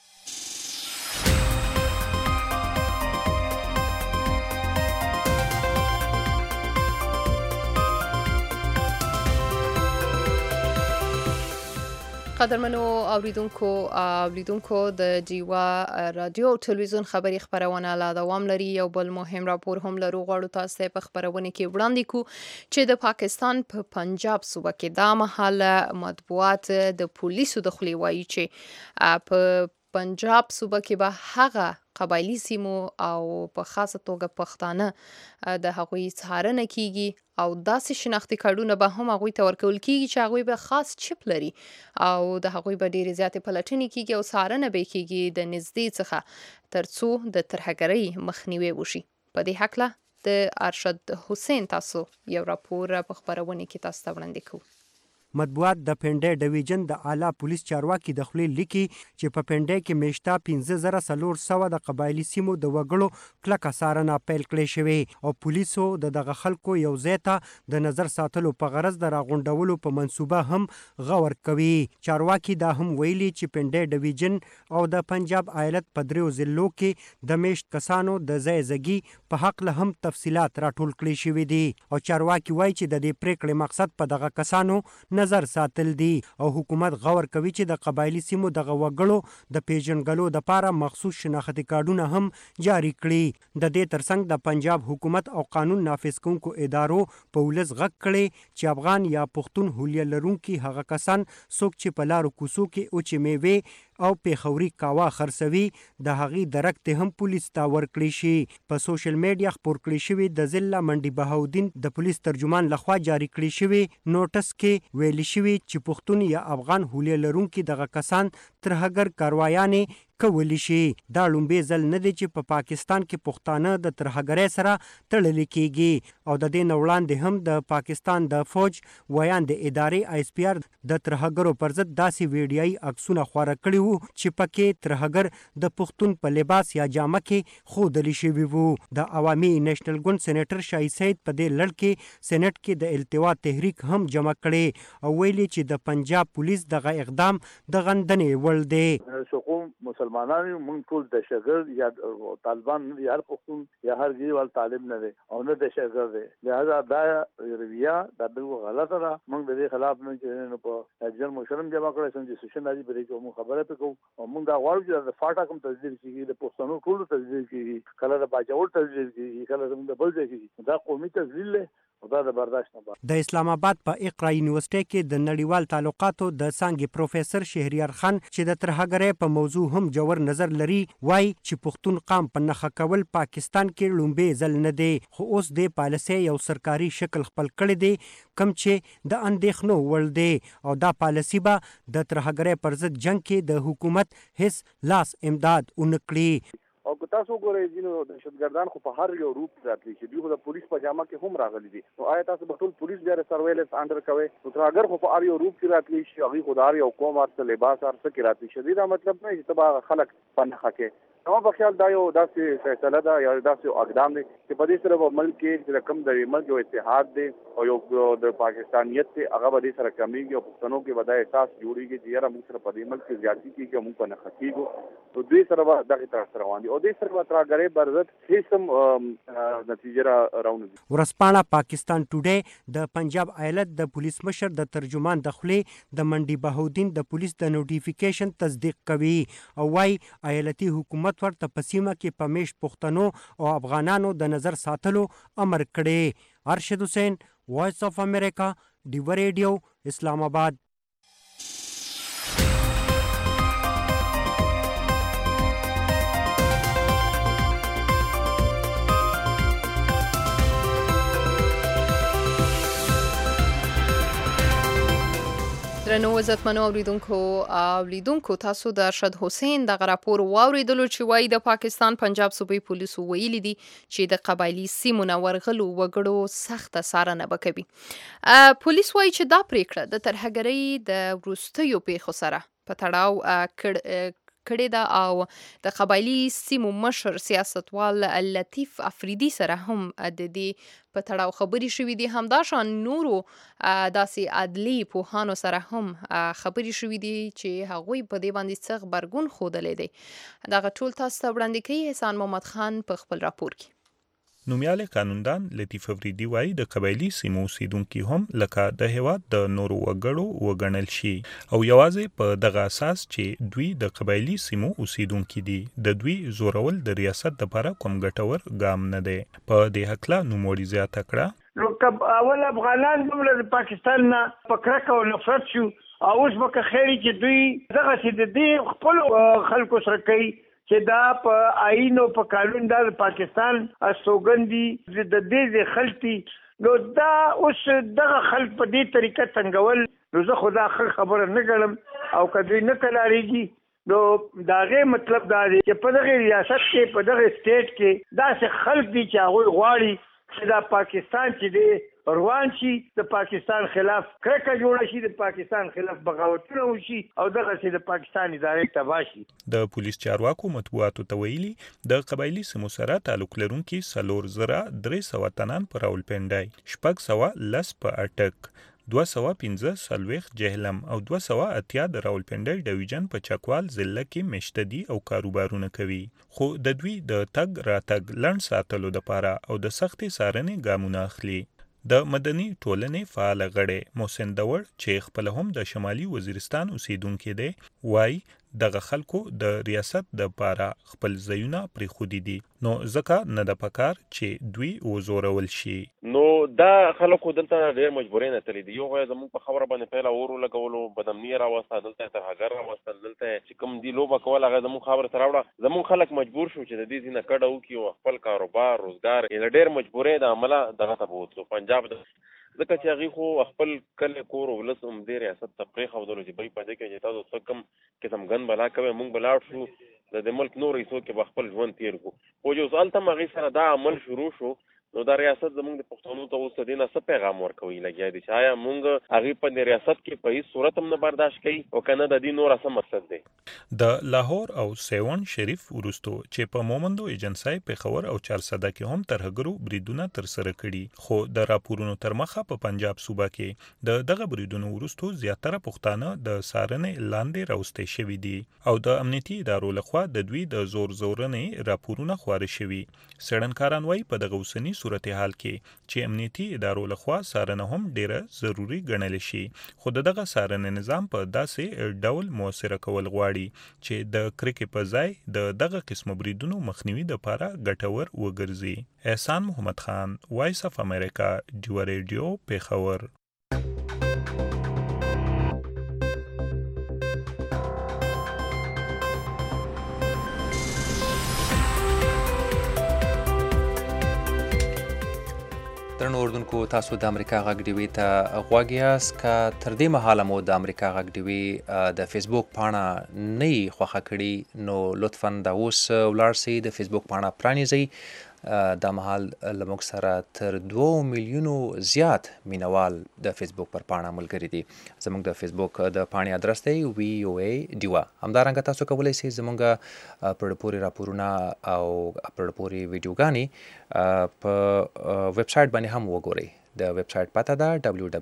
قدرمنو اوریدونکو د جیوا رادیو او ټلویزیون خبری خبرونه لا دوام لري یو بل مهم راپور هم لرو غواړو تاسو په خبرونه کې وړاندې کو چې د پاکستان په پنجاب صوبه کې دا مهاله مطبوعات د پولیسو د خلی وایي چې په پنجاب صوبه کې به هغه قبایلی سیمو او په خاصه توګه پښتانه د هغوی څارنه کیږي او داسې شناختی کارډونه به هم هغوی ته ورکول کیږي چې هغوی به خاص چپ لري او د هغوی به ډېرې زیاتې پلټنې کیږي او څارنه به کیږي د نږدې څخه ترڅو د ترهګرۍ مخنیوی وشي په دې هکله د ارشد حسین تاسو یو راپور په خبرونه کې تاسو ته وړاندې کوو مطبوعات د پنډې ډیویژن د اعلی پولیس چارواکي د خپل لیکي چې په پنډې کې میشتا 15400 د قبایلی سیمو د وګړو کلکه څارنه پیل کړې شوې او پولیسو دغه خلکو یو ځای ته د نظر ساتلو په غرض د راغونډولو په منصوبه هم غور کوي چارواکي دا هم ویلي چې پنډې ډیویژن او د پنجاب ایالت په دریو ضلعو کې د میشت کسانو د ځای زګي په حق له هم تفصيلات راټول کړي شوې دي او چارواکي وایي چې د دې پریکړې مقصد په دغه کسانو نظر ساتل دي او حکومت غور کوي چې د قبایلی سیمو دغه وګړو د پیژنګلو د لپاره مخصوص شناختی کارډونه هم جاری کړي د دې ترڅنګ د پنجاب حکومت او قانون نافذ کوونکو ادارو په ولس غږ کړي چې افغان یا پښتون هولیه لرونکي هغه کسان څوک چې په لارو کوڅو کې اوچې میوې او پیښوري کاوا خرڅوي د هغې درک هم پولیس ته ورکړي شي په سوشل میډیا خپور کړی شوی د ضلع منډي بهاودین د پولیس ترجمان لخوا جاری کړی شوی نوټس کې ویل شوی چې پښتون یا افغان هولیه لرونکي دغه کسان ترهګر کاروایانې کولی شي. دا لومبي ځل نه دی چې په پاکستان کې پښتانه د ترهګرۍ سره تړلي کیږي او د دې نه وړاندې هم د پاکستان د فوج ویان د ادارې آی اس پی آر د ترهګرو پر ضد داسې ویډیایي عکسونه خپاره کړي وو چې پکې ترهګر د پښتون په لباس یا جامه کې ښودلی شوي وو. د عوامي نیشنل ګوند سېنیټر شاهي سید په دې لړ کې سېنیټ کې د التوا تحریک هم جمع کړي او ویلي چې د پنجاب پولیس دغه اقدام د غندنې وړ دی. شقوم مسلمانان موږ ټول دهشتګرد یا طالبان نه دي، هر پښتون یا هر ګریوال طالب نه دی او نه دهشتګرد دی. لہذا دا رویه دا بالکل غلطه ده. موږ د دې خلاف نه چې په جن مشرم جمع کړی سم چې سشن راځي پرې کوم خبره پکو او موږ دا غواړو چې د فاټا کوم تجدید کیږي، د پښتنو ټول تجدید کیږي، کله د باجوړ تجدید کیږي، کله د بل ځای کیږي. دا قومي تجدید له د اسلام آباد په اقرا یونیورسيټي کې د نړیوال تعلقاتو د څانګې پروفیسور شهریار خان چې د ترهګرۍ په موضوع هم جوړ نظر لري وایي چې پښتون قام په نخښه کول پاکستان کې لومبي ځل نه دی، خو اوس د پالیسۍ یو سرکاري شکل خپل کړی دی کم چې د اندېښنو وړ دی او دا پالیسي به د ترهګرۍ پر ضد جنگ کې د حکومت هیڅ لاس امداد ونه کړي. او که تاسو ګورئ ځینو دهشتګردان خو په هر یو روپ راتلی چې دوی خو د پولیس په جامه کې هم راغلي دي. نو آیا تاسو به ټول پولیس بیا سرویلنس انډر کوئ؟ نو ترهګر خو په هر یو روپ کې راتلی شي، هغوی خو د هر یو قوم هر څه لباس هر څه کې راتلی شي. دا مطلب نه چې ته به خلک په نښه کې. نو په خیال دا یو داسې فیصله ده یا داسې یو اقدام دی چې په دې سره به ملک کې چې کوم د ملک یو اتحاد دی او یو د پاکستانیت دی هغه به دې سره کمیږي او پښتنو کې به دا احساس جوړېږي چې یاره موږ سره په دې ملک کې زیاتي کېږي او موږ په نښه کېږو. نو دوی سره به دغې طرف سره روان دي او دوی سره به ترهګرۍ پر ضد هېڅ هم نتیجه راونه دي. ورځپاڼه پاکستان ټوډے د پنجاب ایالت د پولیس مشر د ترجمان د خولې د منډي بهودین د پولیس د نوټیفیکیشن تصدیق کوي او وايي ایالتي حکومت ورته په سیمه کې په میشت پښتنو او افغانانو د نظر ساتلو امر کړی. ارشد حسین، وایس اف امریکا، ډیو ریډیو، اسلام آباد. درنو عزتمنو اوریدونکو تاسو د ارشد حسین د راپور واوریدلو چې وایي د پاکستان پنجاب صوبې پولیسو ویلي دي چې د قبایلی سیمو نه ورغلو وګړو سخته څارنه به کوي. پولیس وایي چې دا پریکړه د ترهګرۍ د وروستیو پیښو سره په تړاو کړی ده او د قبایلی سیمو مشر سیاستوال لطیف افریدي سره هم د دې په تړاو خبرې شوې دي. همداشان نورو داسې عدلي پوهانو سره هم خبرې شوې دي چې هغوی په دې باندې څه غبرګون ښودلی دی. دغه ټول تاسو ته وړاندې کوي احسان محمد خان په خپل راپور کې. نومیالی قانوندان لطیف افریدي وایي د قبایلي سیمو اوسیدونکي هم لکه د هیواد د نورو وګړو وګڼل شي او یوازې په دغه اساس چې دوی د قبایلي سیمو اوسیدونکي دي د دوی زورول د ریاست لپاره کوم ګټور ګام نه دی. په دې هکله نوموړي زیاته کړه نو کب اول افغانان دومره د پاکستان نه په کرکه او نفرت شو او اوس به که خیري چې دوی دغه چې د دې خپل خلکو سره کوي چې دا په آئین او په قانون د پاکستان استوګندي د دې خلتي. نو دا اوس دغه خلک په دې طریقه څنګهول نو زه خدا خبره نه ګڼم او کدی نه کلاریږي. نو داغه مطلب دا دی چې په دغه ریاست کې په دغه سټیټ کې داسې خلک دي چې هغه غواړي چې دا پاکستان چې دی روان شي، د پاکستان خلاف کرکه جوړه شي، د پاکستان خلاف بغاوتونه وشي او دغه چې د پاکستان ادارې تباه شي. د پولیس چارواکو مطبوعاتو ته ویلي د قبایلي سیمو سره تعلق لرونکي 4300 تنان په راولپنډي، 610 په اټک، 215 جهلم او 280 د راولپنډي ډیویژن په چکوال ضلع کې مشتدي او کاروبارونه کوي. خو د دوی د تګ راتګ لنډ ساتلو لپاره او د سختې څارنې ګامونه اخلي. د مدني ټولنې فعال غړی محسن دور چې خپل هم د شمالي وزیرستان اوسیدونکي دی وایي دغه خلکو د ریاست د لپاره خپل ځایونه پرېښودي دي نو ځکه نه د پکار چې دوی وزورول شي. نو دا خلکو دلته ډېر مجبورین تللی دي. یو غوی زموږ په خبره باندې پیله اور ولګولو، بدامني راوسته، دلته ترهګر راوستل، دلته چې کوم دي لوبه کول هغه زموږ خبره ته راوړه. زموږ خلک مجبور شو چې د دې ځینه کډه وکړي او خپل کاروبار روزګار یې ډېر مجبورۍ د عمله دغه ته بوتلو پنجاب ځکه چې هغوی خو خپل کلی کور ولس هم دې ریاست ته پرېښودلو چې بی په دې کې چې تاسو څه کوم قسم ګن بلا کوئ. موږ به لاړ شو د ملک نور حصو کې به خپل ژوند تیر کو خو جو هلته هم هغې سره دا عمل شروع شو نو دا ریاست زموږ د پښتنو ته اوس د دې نه څه پیغام ورکوي لګیا دي چې آیا موږ هغې په دې ریاست کې په هېڅ صورت هم نه برداشت کوي او که نه د دې نوره څه مقصد دی د لاهور او سیوان شریف وروستو چې په مومندو ایجنسۍ پېښور او چارسده کې هم ترهګرو بریدونه ترسره کړي خو د راپورونو تر مخه په پنجاب صوبه کې د دغه بریدونو وروستو زیاتره پښتانه د څارنې لاندې راوستي شوي دي او د امنیتي ادارو لخوا د دوی د زور زورنې راپورونه خواره شوي څېړنکاران وایي په دغه اوسني صورتحال کې چې امنیتي ادارو لخوا څارنه هم ډیره ضروري ګڼل شي خو دغه څارنې نظام په داسې ډول موثره کول غواړي چې د کرکې په ځای د دغه قسم بریدونو مخنیوي دپاره ګټور وګرځي. احسان محمد خان، وایس اف امریکا، ډیوه ریډیو، پېښور. درنو اردوونکو، تاسو د امریکا غږ ډیوي ته غوږ یاست. که تر دې مهاله مو د امریکا غږ ډیوي د فیسبوک پاڼه نه یې خوښه کړي نو لطفا دا اوس ولاړ سئ، د فیسبوک پاڼه پرانیزئ. دا مهال له موږ سره تر 2 میلیونو زیات مینوال د فیسبوک پر پاڼه ملګري دي. زموږ د فیسبوک د پاڼې ادرس دی VOA ډیوه. همدارنګه تاسو کولی شئ زموږ پړه پورې راپورونه او پړه پورې ویډیوګانې په ویب سایټ باندې هم وګورئ. د ویب سایټ پته ده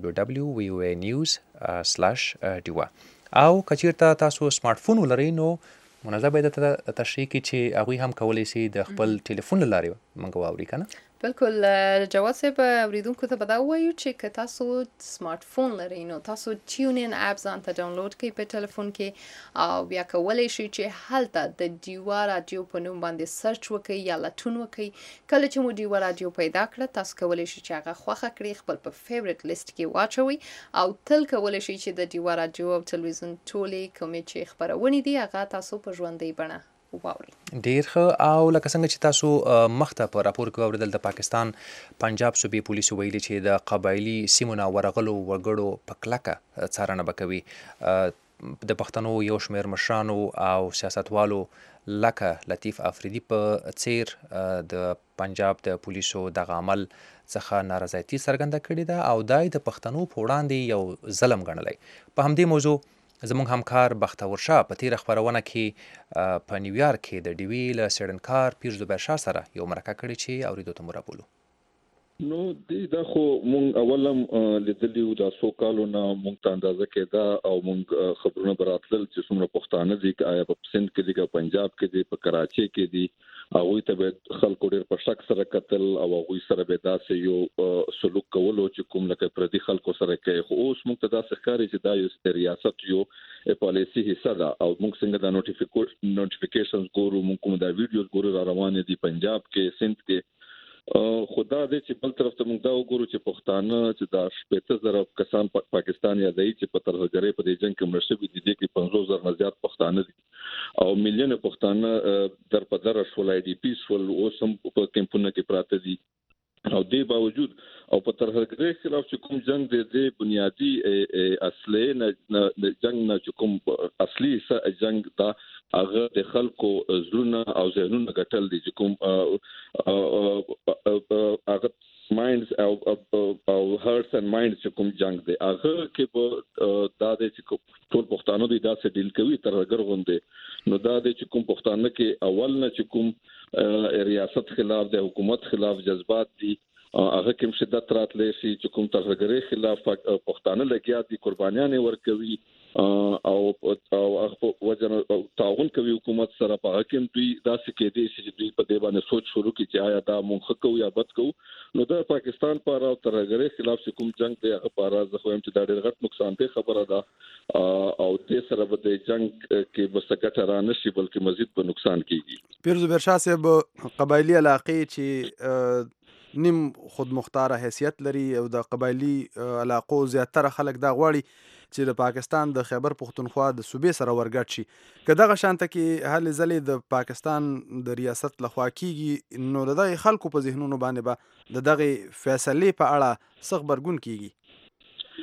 www.voanews/diwa. او که چیرته تاسو سمارټ فون ولرئ نو منظم باید ته تشریح کړي چې هغوی هم کولی شي د خپل ټلیفون له لارې موږ واوري که نه. بالکل جواد صاحب، اوریدونکو ته به دا ووایو چې که تاسو سمارټ فون لرئ نو تاسو ټیونین اپ ځان ته ډاونلوډ کړئ په ټلیفون کې او بیا کولی شئ چې هلته د ډیوه راډیو په نوم باندې سرچ وکړئ یا لټون وکړئ. کله چې مو ډیوه راډیو پیدا کړه تاسو کولی شئ چې هغه خوښه کړئ، خپل په فیورټ لیست کې واچوئ او تل کولی شئ چې د ډیوه راډیو او تلویزیون ټولې کومې چې خپرونې دي هغه تاسو په ژوندۍ بڼه واورئ. ډیر ښه. او لکه څنګه چې تاسو مخته په راپور کې واورېدل، د پاکستان پنجاب صوبې پولیسو ویلي چې د قبایلي سیمو نه ورغلو وګړو په کلکه څارنه به کوي. د پښتنو یو شمېر مشرانو او سیاستوالو لکه لطیف افریدي په څیر د پنجاب د پولیسو دغه عمل څخه نارضایتي څرګنده کړې ده او دا د پښتنو په وړاندې یو ظلم ګڼلی. په همدې موضوع زموږ همکار بختور شاه په تیره خپرونه کې په نیویارک کې د ډیوي له څېړنکار پیر زبیر شاه سره یو مرکه کړې چې اورېدو ته مو رابولو. نو دا خو مونږ اولم لیدلی و، دا څو کالو نه مونږ ته اندازه کېده او مونږ خبرونه براتلل چې څومره پښتانه دي، آیا په سند کې دي، پنجاب کې دي، په کراچۍ کې دي. هغوی ته به خلکو ډېر په شک سره کتل او هغوی سره به داسې یو سلوک کولو چې کوم لکه پردي خلکو سره کوي. خو اوس مونږ ته داسې ښکاري چې دا یو ریاست یو پالیسي حصه ده او مونږ څنګه دا نوټیفیکیشنز ګورو، مونږ کوم دا ویډیوز ګورو را روانې دي پنجاب کې، سند کې. خدا دې چې بل طرف ته موږ دا وګورو چې پښتانه چې دا 15,000 کسان پاکستان یادوي چې په ترهګرۍ په دې جنگ کې مړ شوي دي، کې 50,000 نه زیات پښتانه دي او میلیونه پښتانه در په در شول، IDP شول، اوس هم په کمپونو کې پراته دي. او دې باوجود او په ترهګرۍ خلاف چې کوم جنگ دی بنیادی اصلي نه جنگ نه چې کوم اصلي جنگ دا هغه د خلکو زړونه او ذهنونه ګټل دي چې کوم هغه ماینډز او هارټس اند ماینډز چې کوم جنگ دی هغه کې په دا د چې ټول پښتانه دي دا څه ډیل کوي ترهګر غوندي. نو دا د چې کوم پښتانه کې اول نه چې کوم ریاست خلاف د حکومت خلاف جذبات دي هغه کوم شدت راتلی شي چې کوم ترهګرۍ خلاف پښتانه لګیا دي، قربانیان ورکوي او وجه تعاون کوي حکومت سره. په حکم دوی داسې کې دي چې دوی په دې باندې سوچ شروع کړي چې آیا دا مونږ کوو یا بد کوو. نو دا پاکستان پر او ترهګرۍ خلاف کوم جنگ دی هغه پر راز خو هم چې دا ډېر غټ نقصان دی خبره ده او دې سره به د جنگ کې بسکټ را نشي بلکې مزید په نقصان کیږي. پیر زبیر شاه صاحب، قبایلی علاقې چې نیم خود مختار حیثیت لري او د قبایلی علاقو زیاتره خلک دا غواړي چې د پاکستان د خیبر پختونخوا د صوبې سره ورګډ شي. که دغه شانته کې هلې ځلې د پاکستان د ریاست لخوا کیږي نو د دغه خلکو په ذهنونو باندې به د دغه فیصلې په اړه څه غبرګون کیږي؟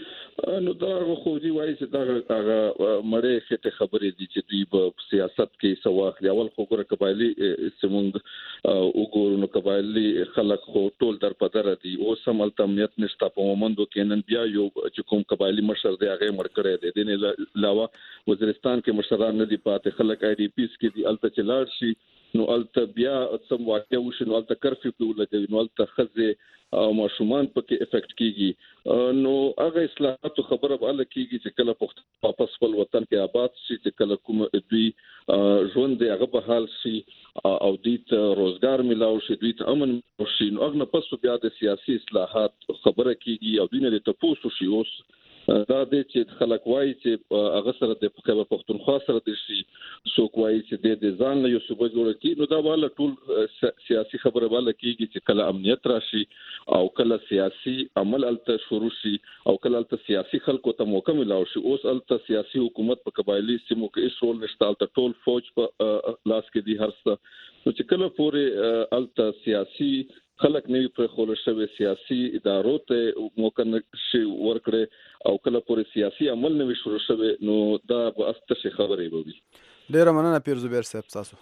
نو دا خو دی وایي چې دا هغه مړې خته خبرې دي چې دوی په سیاست کې سواخ اول خو ګره قبایلی سمونګ وګورو نو قبایلی خلک خو ټول در پدره دي او سمال تامنیت نشته په مومندو کې نن بیا یو چې کوم قبایلی مشر دی هغه مړ کړی دی د نه علاوه وزیرستان کې مشران نه دي پاتې خلک آی ډی پیس کې دي الته چلاړ شي نو الته بیا سم واقع وشي نو الته کرفیو په لګوي نو الته خزه او ماشومان پکې افیکټ کیږي نو هغه اصلاحات خبره به کیږي چې کله پښتون واپس خپل وطن کې آباد شي چې کله کوم دوی ژوند هغه په حال شي او دوی روزګار ملاو شي دوی ته امن شي نو هغه پس بیا د سیاسي اصلاحات خبره کیږي او دوی نه ته پوسو شي اوس دا د چې خلک وایي چې هغه سره د خیبر پختونخوا سره د شي څوک وایي چې د ځان له یو صوبه جوړ کی نو دا والا ټول سیاسي خبره والا کیږي چې کله امنیت راشي او کله سیاسي عمل الته شروع شي او کله الته سیاسي خلکو ته موقع ملاو شي اوس الته سیاسي حکومت په قبایلی سیمو کې هیڅ رول نشته الته ټول فوج په لاس کې دي هرڅه نو چې کله پورې الته سیاسي خلک نه پر خول شوی سیاسي ادارو ته موقع نشي ورکړي او کله پورې سیاسي عمل نه شروع شوی نو دا به استشه خبرې وي ډیر مننه پیر زبیر صاحب تاسو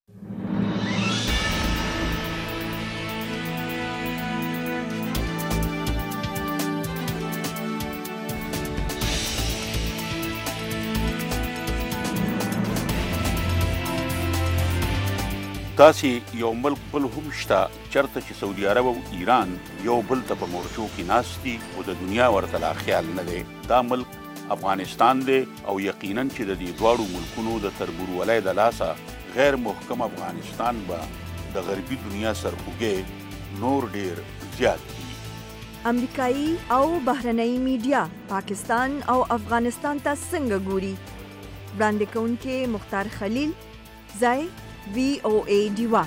داسې یو ملک بل هم شته چرته چې سعودي عرب او ایران یو بل ته په مورچو کې ناست دي او د دنیا ورته لا خیال نه دی دا ملک افغانستان دی او یقینا چې د دې دواړو ملکونو د تربورولۍ د لاسه غیر محکم افغانستان به د غربي دنیا سرخوږی نور ډیر زیات دي امریکایي او بهرنۍ میډیا پاکستان او افغانستان ته څنګه ګوري وړاندې کوونکې مختار خلیل ځای VOA دیوا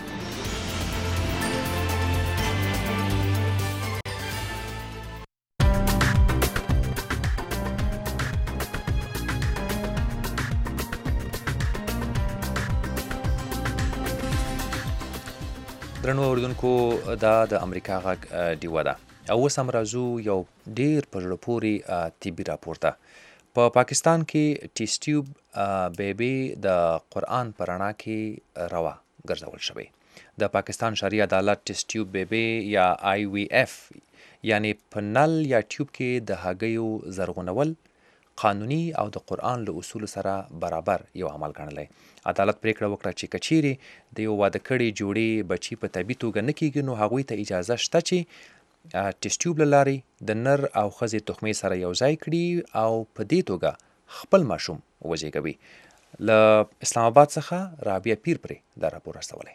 درنو اوریدونکو دا د امریکا غږ دیوا ده او اوس هم راځو یو ډیر په زړه پورې طبي راپور ته په پاکستان کې ټیسټ ټیوب بیبي د قرآن په رڼا کې روا ګرځول شوی د پاکستان شرعي عدالت ټیسټ ټیوب بیبي یا IVF یعنی په نل یا ټیوب کې د هګیو زرغونول قانوني او د قرآن له اصول سره برابر یو عمل ګڼلی عدالت پریکړه وکړه چې کچیرې د یو واده کړي جوړې بچي په طبي توګه نه کیږي نو هغوی ته اجازه شته چې ټیسټ ټیوب له لارې د نر او ښځې تخمې سره یو ځای کړي او په دې توګه خپل ماشوم وزېږوي له اسلام آباد څخه رابعه پیر پرې دا راپور استولی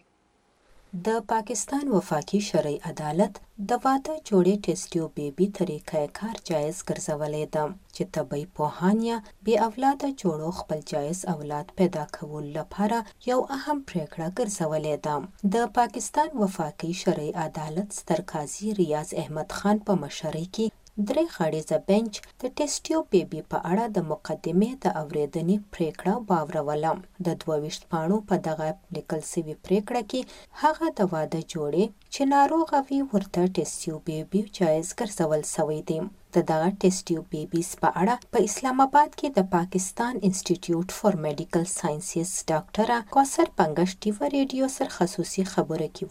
د پاکستان وفاقي شرعي عدالت د واده جوړې ټیسټ ټیوب بیبي طریقه کار جایز ګرځولې ده چې طبي پوهان یا بې اولاده جوړو خپل جایز اولاد پیدا کولو لپاره یو اهم پریکړه ګرځولې ده د پاکستان وفاقي شرعي عدالت ستر قاضي ریاض احمد خان په مشرۍ کې درې غړیزه بنچ د ټیسټ ټیوب بیبي په اړه د مقدمې د اورېدنې پریکړه واوروله د 22 پاڼو په دغه لیکل شوې پریکړه کې هغه د واده جوړې چې ناروغه وي ورته ټیسټ ټیوب بیبي جایز ګرځول شوی دی د دغه ټیسټ ټیوب بیبیز په اړه په اسلام آباد کې د پاکستان انسټیټیوټ فار میډیکل ساينسز ډاکټره کوثر پنګش ټیو ریډیو سره خصوصي خبره کې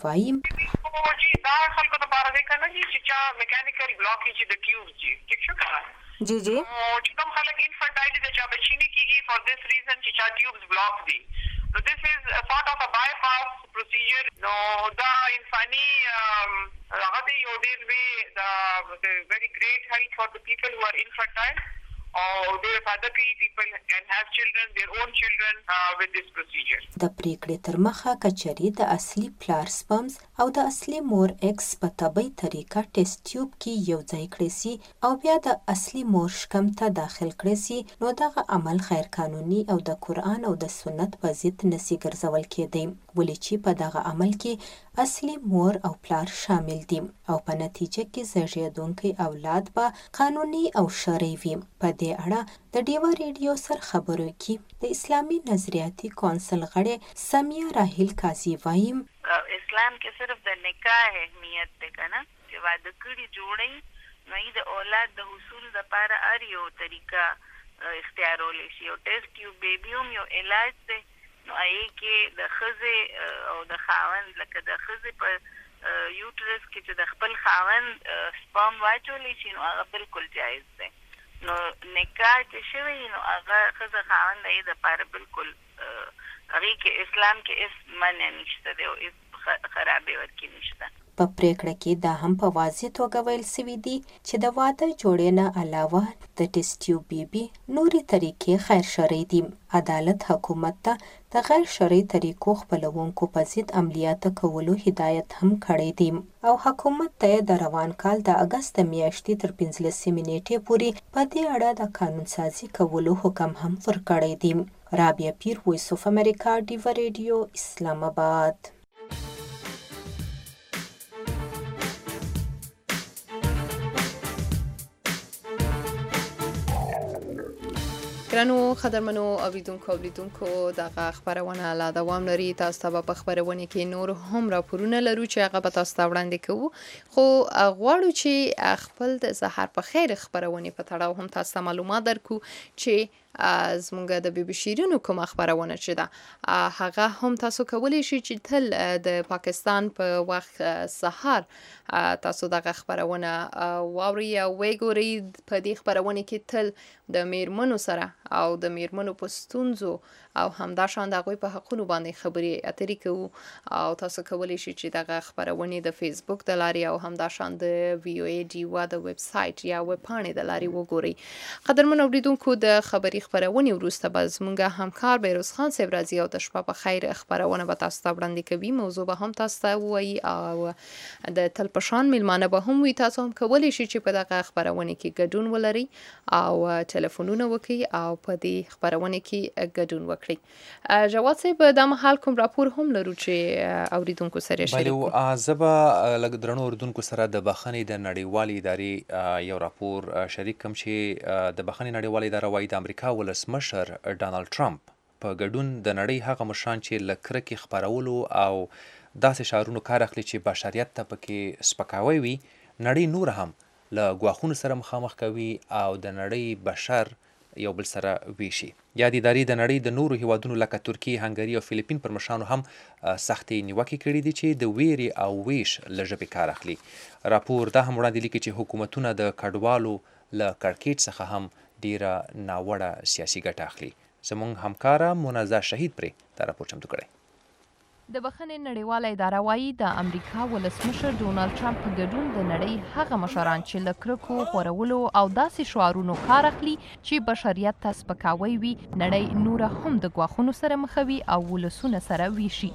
وایي دا خلکو ته بار دی کنه چې چا میکانیکل بلاکیج د ټیوب جی ٹھیک شو کنه جی جی چې کوم خلک انفرټایل دي چې بچی نه کیږي فور دیس ریزن چې چا ټیوبز بلاک دي So this is a sort of a bypass procedure. No, the infani you did the very great help for the people who are infertile. Or their other people can have children, their own children with this procedure. د پریکړې تر مخه کچري د اصلي پلار سپمز او د اصلي مور ایکس په طبي طریقه ټیسټ ټیوب کې یو ځای کړی سي او بیا د اصلي مور شکم ته داخل کړی سي نو دغه عمل غیر قانوني او د قرآن او د سنت په ضد نسی ګرځول کېدی ولې چې په دغه عمل کې اصلي مور او پلار شامل دي او په نتیجه کې زیږیدونکي اولاد به قانوني او شرعي وي په دې اړه د ډیوا ریډیو سره خبرو کې د اسلامي نظریاتي کونسل غړي سمیه راهیل قاضي وایم اسلام کې صرف د نکاح اهمیت ده کنه چې واده کړي جوړي نو د اولاد د حصول لپاره هر یو طریقه اختیارولی شي. او ټیسټ ټیوب بیبي هم یو علاج دی، نو هغې کې د ښځې او د خاوند، لکه د ښځې په یوټرس کې چې د خپل خاوند سپام واچولی شي، نو هغه بالکل جایز دی. نو نکاح چې شوی نو هغه ښځه خاوند د یې دپاره بالکل هغې کې اسلام کې هېڅ منع نشته دی او هېڅ خرابې ورکې نشته. په پریکړه کې دا هم په واضح توګه ویل سوي دي چې د واده جوړې نه علاوه د ټیسټ ټیوب بیبي نورې طریقې غیر شرعي دي. عدالت حکومت ته د غیر شرعي طریقو خپلونکو په ضد عملیات کولو هدایت هم کړی دی او حکومت ته د روان کال د اګست میاشتې تر 15 نیټې پورې په دې اړه د قانون سازي کولو حکم هم ورکړی دی. رابعه پیر، وایس اف امریکا، ډیوا ریډیو، اسلام آباد. ګرانو قدرمنو اوریدونکو او لیدونکو، دغه خبرونه لا دوام لري. تاسو ته په خبرونه کې نور هم راپورونه لرو چې هغه به تاسو ته وړاندې کوو، خو غواړو چې خپل د سحر په خیر خبرونه په تړاو هم تاسو ته معلومات درکو چې زمونږ د بي بي شیرینو کومه خبرونه چې ده هغه هم تاسو کولی شئ چې تل د پاکستان په وخت سهار تاسو دغه خبرونه واورئ او وګورئ. په دې خبرونه کې تل د میرمنو سره او د میرمنو په ستونزو او همداشان د هغوی په حقونو باندې خبرې اترې کوو او تاسو کولی شئ چې دغه خبرونه د فیسبوک د لارې او همداشان د وی او ای ډیوا د ویب سایټ یا ویب پاڼې د لارې وګورئ. قدرمنو اوریدونکو، د خبري خبرونه وروسته به زموږ همکار بیروز خان صاحب راځي او د شپه په خیر خبرونه به تاسو ته وړاندې کوي. موضوع به هم تاسو ته ووایي او د تل په شان میلمانه به هم وي. تاسو هم کولی شئ چې په دغه خبرونه کې ګډون ولرئ او ټلیفونونه وکړئ او په دې خبرونه کې ګډون وکړئ. جواد صاحب، د مهال کوم راپور هم لرو چې اوریدونکو سره شریک کړو؟ زه به لږ درنو اوریدونکو سره د بخښنې د نړیوالې ادارې یو راپور شریک کوم چې د بخښنې نړیوالې اداره وایي د امریکا ولسمشر ډانلډ ټرمپ په ګډون د نړۍ هغه مشران چې له کرکې خپرولو او داسې شعارونو کار اخلي چې بشریت ته پکې سپکاوی وي، نړۍ نور هم له ګواښونو سره مخامخ کوي او د نړۍ بشر یو بل سره ویشي. یا د ادارې د نړۍ د نورو هیوادونو لکه ترکیې، هنګري او فیلیپین پر مشرانو هم سختې نیوکې کړي دي چې د ویرې او ویش له ژبې کار اخلي. راپور دا هم وړاندې لیکي چې حکومتونه د کډوالو له کړکېچ څخه هم ډیره ناوړه سیاسي ګټه اخلي. زموږ همکاره منازع شهید پرې دا راپور چمتو کړی. د بخښنې نړیواله اداره وایي د امریکا ولسمشر ډونالډ ټرمپ په ګډون د نړۍ هغه مشران چې له کرکو، خورولو او داسې شعارونو کار اخلي چې بشریت ته سپکاوی وي، نړۍ نوره هم د ګواښونو سره مخوي او ولسونه سره ویشي.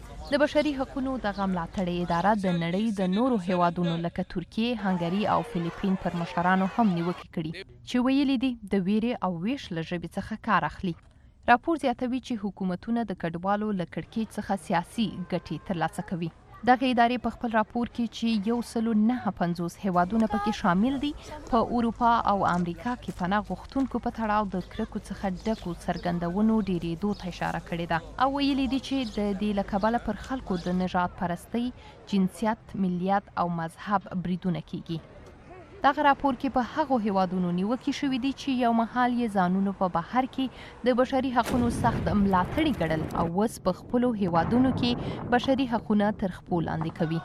د بشري حقوقو دغه ملاتړې اداره د نړۍ د نورو هیوادونو لکه ترکیې، هنګري او فیلیپین پر مشرانو هم نیوکې کړي چې ویلي دي د ویرې او ویش له ژبې څخه کار اخلي. راپور زیاتوي چې حکومتونه د کډوالو له کړکېچ څخه سیاسي ګټې ترلاسه کوي. دغه ادارې په خپل راپور کې چې 159 هیوادونه پکې شامل دي په اروپا او امریکا کې پناه غوښتونکو په تړاو د کرکو څخه ډکو څرګندونو ډېرېدو ته اشاره کړې ده او ویلي دي چې د دې له کبله پر خلکو د نژاد پرستۍ، جنسیت، ملیت او مذهب بریدونه کیږي. دغه راپور کې په هغو هیوادونو نیوکې شوي دي چې یو مهال یې ځانونو په بهر کې د بشري حقونو سخت ملاتړي ګڼل او اوس په خپلو هیوادونو کې بشري حقونه تر خپو لاندې کوي.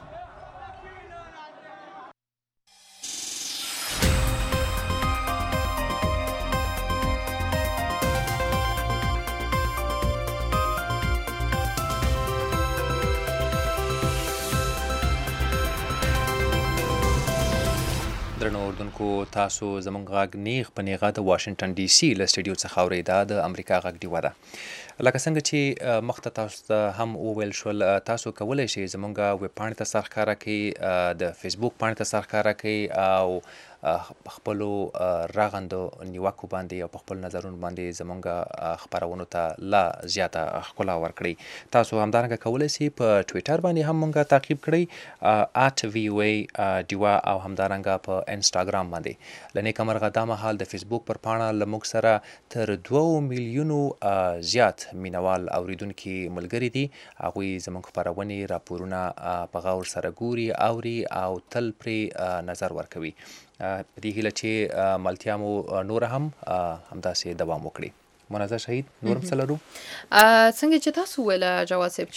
درنو اوریدونکو، تاسو زموږ غږ نیغ په نیغه د واشنگټن ډي سي له سټوډیو څخه اورئ. دا د امریکا غږ ډیوا ده. لکه څنګه چې مخته تاسو ته هم وویل شول، تاسو کولی شئ زموږ ویب پاڼې ته سر ښکاره کړئ، د فیسبوک پاڼې ته سر ښکاره کړئ او خپلو رغندو نیوکو باندې او په خپل نظرونو باندې زموږ خپرونو ته لا زیاته ښکلا ورکړئ. تاسو همدارنګه کولی شئ په ټویټر باندې هم موږ تعقیب کړئ @VOA ډیوا او همدارنګه په انسټاګرام باندې. له نیکه مرغه دا مهال د فیسبوک پر پاڼه له موږ سره تر 2 میلیونو زیات مینوال اوریدونکي ملګري دي. هغوی زموږ خپرونې، راپورونه په غور سره ګوري، اوري او تل پرې نظر ورکوي. په دې هیله چې ملتیا مو نور هم همداسې دوام وکړي. منازه شهید نورم سلرو څنګه چې تاسو ویل جواد صاحب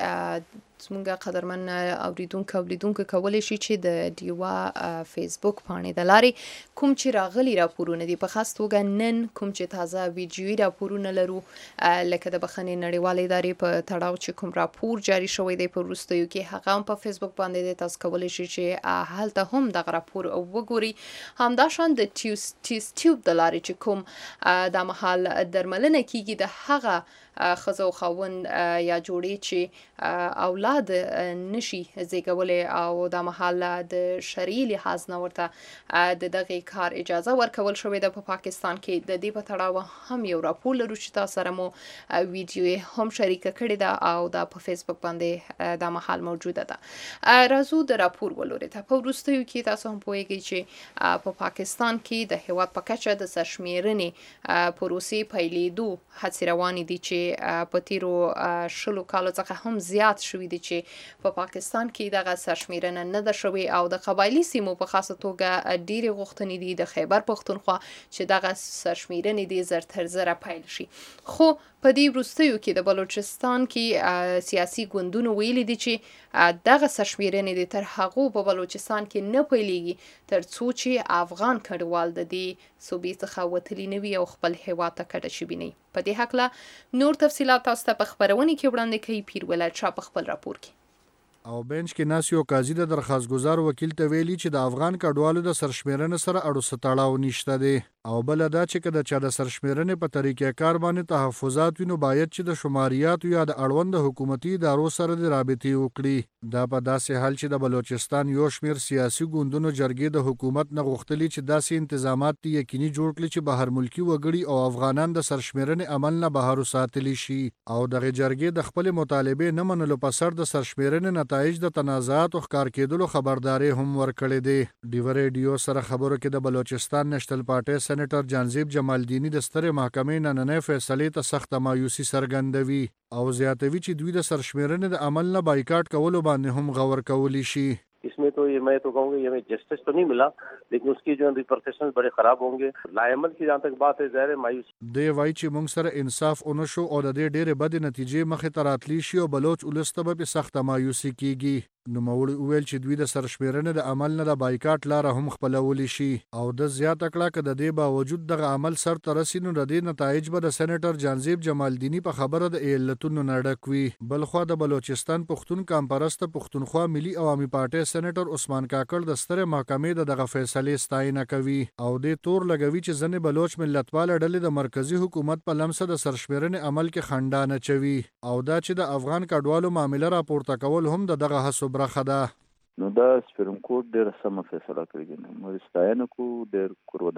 چې زمونږ قدرمن اوریدونکو کولی شي چې د ډیوا فیسبوک پاڼې د لارې کوم چې راغلي راپورونه دي په خاص توګه نن کوم چې تازه ویډیویي راپورونه لرو لکه د بخښنې نړیوالې ادارې په تړاو چې کوم راپور جاری شوی دی په وروستیو کې هغه هم په فیسبوک باندې دی. تاسو کولی شي چې هلته هم دغه راپور وګوري. همداشان د ټیوب د لارې چې کوم دا مهال درملنه کیږي د هغه ښځو خاوند یا جوړې چې اولاد نشي زیږولی او دا مهال د شرعي لحاظ نه ورته د دغه کار اجازه ورکول شوې ده په پاکستان کې. د دې په تړاو هم یو راپور لرو چې تاسو سره مو ویډیو هم شریکه کړې ده او دا په فیسبوک باندې دا مهال موجوده ده. راځو د راپور ولورې ته. په وروستیو کې تاسو هم پوهیږئ چې په پاکستان کې د هیواد په کچه د سرشمیرنې پروسې پیلېدو هڅې روانې دي چې په تیرو 20 کالو څخه هم زیات شوي دي چې په پاکستان کې دغه سرشمیرنه نه ده شوې او د قبایلي سیمو په خاصه توګه ډېرې غوښتنې دي د خیبر پښتونخوا چې دغه سرشمیرنې دې زر تر زره پیل شي. خو په دې وروستیو کې د بلوچستان کې سیاسي ګوندونو ویلي دي چې دغه سرشمیرنې دې تر هغو په بلوچستان کې نه پیلېږي تر څو چې افغان کډوال د دې صوبې څخه وتلي نه وي او خپل هیواد ته کډه شوي نه وي. په دې هکله نور تفصیلات تاسو ته په خپرونې کې وړاندې کوي پیر ولایت شاه په خپل راپور کې. او بنچ کې ناس یو قاضي د درخواست گزار وکیل ته ویلي چې د افغان کډوالو د سرشمیرنې سره اړو تړاو نشته دی او بل دا چې کله چې د سرشمیرنې په طریقې کار باندې تحفظات وینو باید چې د شماریاتو یا د اړوند حکومتي ادارو سره د رابطې وکړي. دا په داسې حال چې د بلوچستان یو شمیر سیاسي ګوندونو جرګې د حکومت نه غوښتلي چې داسې انتظامات یقیني جوړ کړي چې بهر ملکی وګړي او افغانان د سرشمیرنې عمل نه بهر وساتلی شي او دغه جرګې د خپل مطالبه نه منلو په سر د سرشمیرنې نتایج د تنازعات او ښکار کېدلو خبرداري هم ورکړې دي. ډیو ریډیو سره خبرو کې د بلوچستان نېشنل پارټي سېنیټر جانزیب جمالدینی د سترې محکمې نننۍ فیصلې ته سخت مایوسي څرګندوي او زیاتوي چې دوی د سرشمیرنې د عمل نه بایکاټ کولو باندې هم غور کولی شي. इसमें तो ये मैं तो कहूँगा ये हमें जस्टिस तो नहीं मिला लेकिन उसकी जो रिपरकशंस बड़े खराब होंगे. लायमल की जहाँ तक बात है ज़ाहिर मायूस دی وایي چې موږ سره انصاف ونشو او د دې ډېرې بدې نتیجې مخې ته راتلی شي او بلوچ ولس ته به سخته مایوسي کیږي. نوموړي وویل چې دوی د سرشمیرنې د عمل نه د بایکاټ لاره هم خپلولی شي او د زیاته کړه که د دې باوجود دغه عمل سر ته رسي نو د دې نتایج به د سېنیټر جانزیب جمالدینی په خبره د ایالتونو نه ډک وي. بلخوا د بلوچستان پښتون کامپرسته پښتونخوا ملي عوامي پارټۍ سېنیټر عثمان کاکړ د سترې محکمې د دغه فیصلې ستاینه کوي او دې تور لګوي چې ځینې بلوچ ملتپاله ډلې د مرکزي حکومت په لمسه د سرشمیرنې عمل کې خنډانه چوي او دا چې د افغان کډوالو معامله راپورته کول هم د دغه هڅو برخه ده. نو دا سپریم کورټ ډېره سمه فیصله کړې ده. موږ ستاینه کوو، ډېر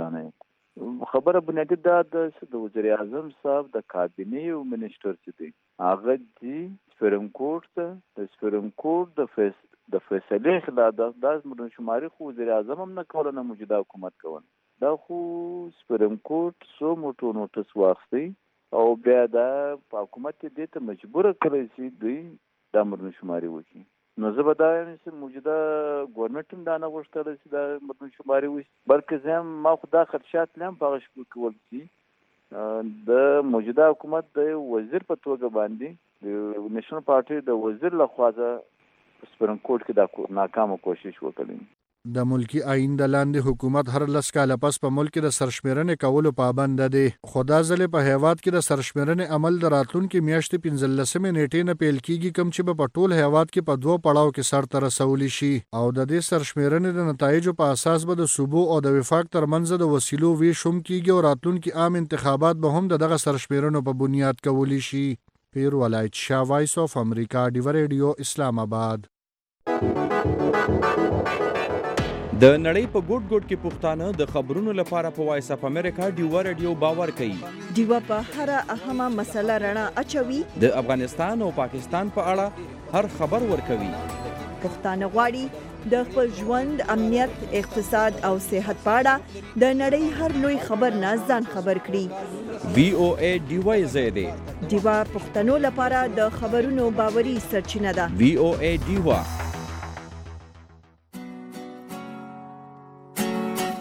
قربانه خبره بنیادي دا ده چې د وزیر اعظم صاحب د کابینې او منیسټر چې دی هغه دی سپریم کورټ ته د سپریم کورټ د فیصلې خلاف دا مردمشماري خو وزیر اعظم هم نه کوله نه موجوده حکومت کول. دا خو سپریم کورټ سو موټو نوټس واخیستی او بیا دا په حکومت دې ته مجبوره کړی چې دوی دا مردمشماري وکړي. نو زه به دا یم چې موجوده ګورنمنټ هم دا نه غوښتله چې دا مردمشماري وشي بلکې زه هم ما خو دا خدشات نه هم په هغه شکل کول چې د موجوده حکومت د وزیر په توګه باندې د نېشنل پارټي د وزیر لخوا سپریم کورټ کې دا ناکامه کوشش وکړي. د ملکی آئین د لاندې حکومت هر لس کاله پس په ملک د سرشمیرنې کولو پابند دی. خو دا ځلې په هیواد کې د سرشمیرنې عمل د راتلونکي میاشتې 15 نیټې نه پیل کیږي کوم چې په ټول هیواد کې په 2 پړاو کې سر ته رسولی شي او د دې سرشمیرنې د نتایجو په اساس به د صوبو او د وفاق ترمنځ د وسیلو ویش هم کیږي او راتلونکي عام انتخابات به هم دغه سرشمیرنو په بنیاد کولی شي. پیر ولایت شاه، وایس اف امریکا، ډیو ریډیو، اسلام آباد. د نړۍ په ګوټ ګوټ کې پښتانه د خبرونو لپاره په وایس اف امریکا ډیو ریډیو باور کوي. ډیو په هر اهمه مسله رڼا اچوي. د افغانستان او پاکستان په اړه هر خبر ورکوي. پښتانه غواړي د خپل ژوند، امنیت، اقتصاد او صحت په اړه د نړۍ هر لوی خبر نه ځان خبر کړي. VOA ډیو زیاده ډیو پښتنو لپاره د خبرونو باوري سرچینه ده. VOA ډیو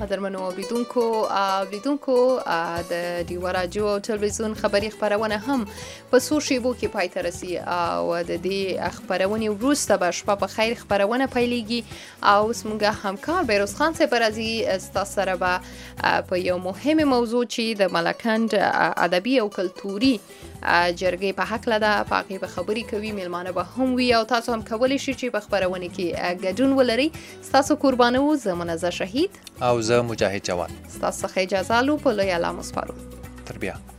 قدرمنو اوریدونکو د ډیوه راډیو او تلویزیون خبري خبرونه هم په څو شیبو کې پای ته رسي او د دې خبرونې وروسته به شپه په خیر خبرونه پیلېږي او اوس موږ همکار بیروز خان صاحب راځي ستاسو سره به په یو مهمه موضوع چې د ملکند ادبي او کلتوري جرګې په حق لده په هغې به خبرې کوي میلمانه به هم وي او تاسو هم کولی شئ چې په خبرونه کې ګډون ولرئ ستاسو قربانه وو زه منزه شهید او زه مجاهد جوان ستاسو څخه اجازه لو په لوی الله مو سپارو تر بیا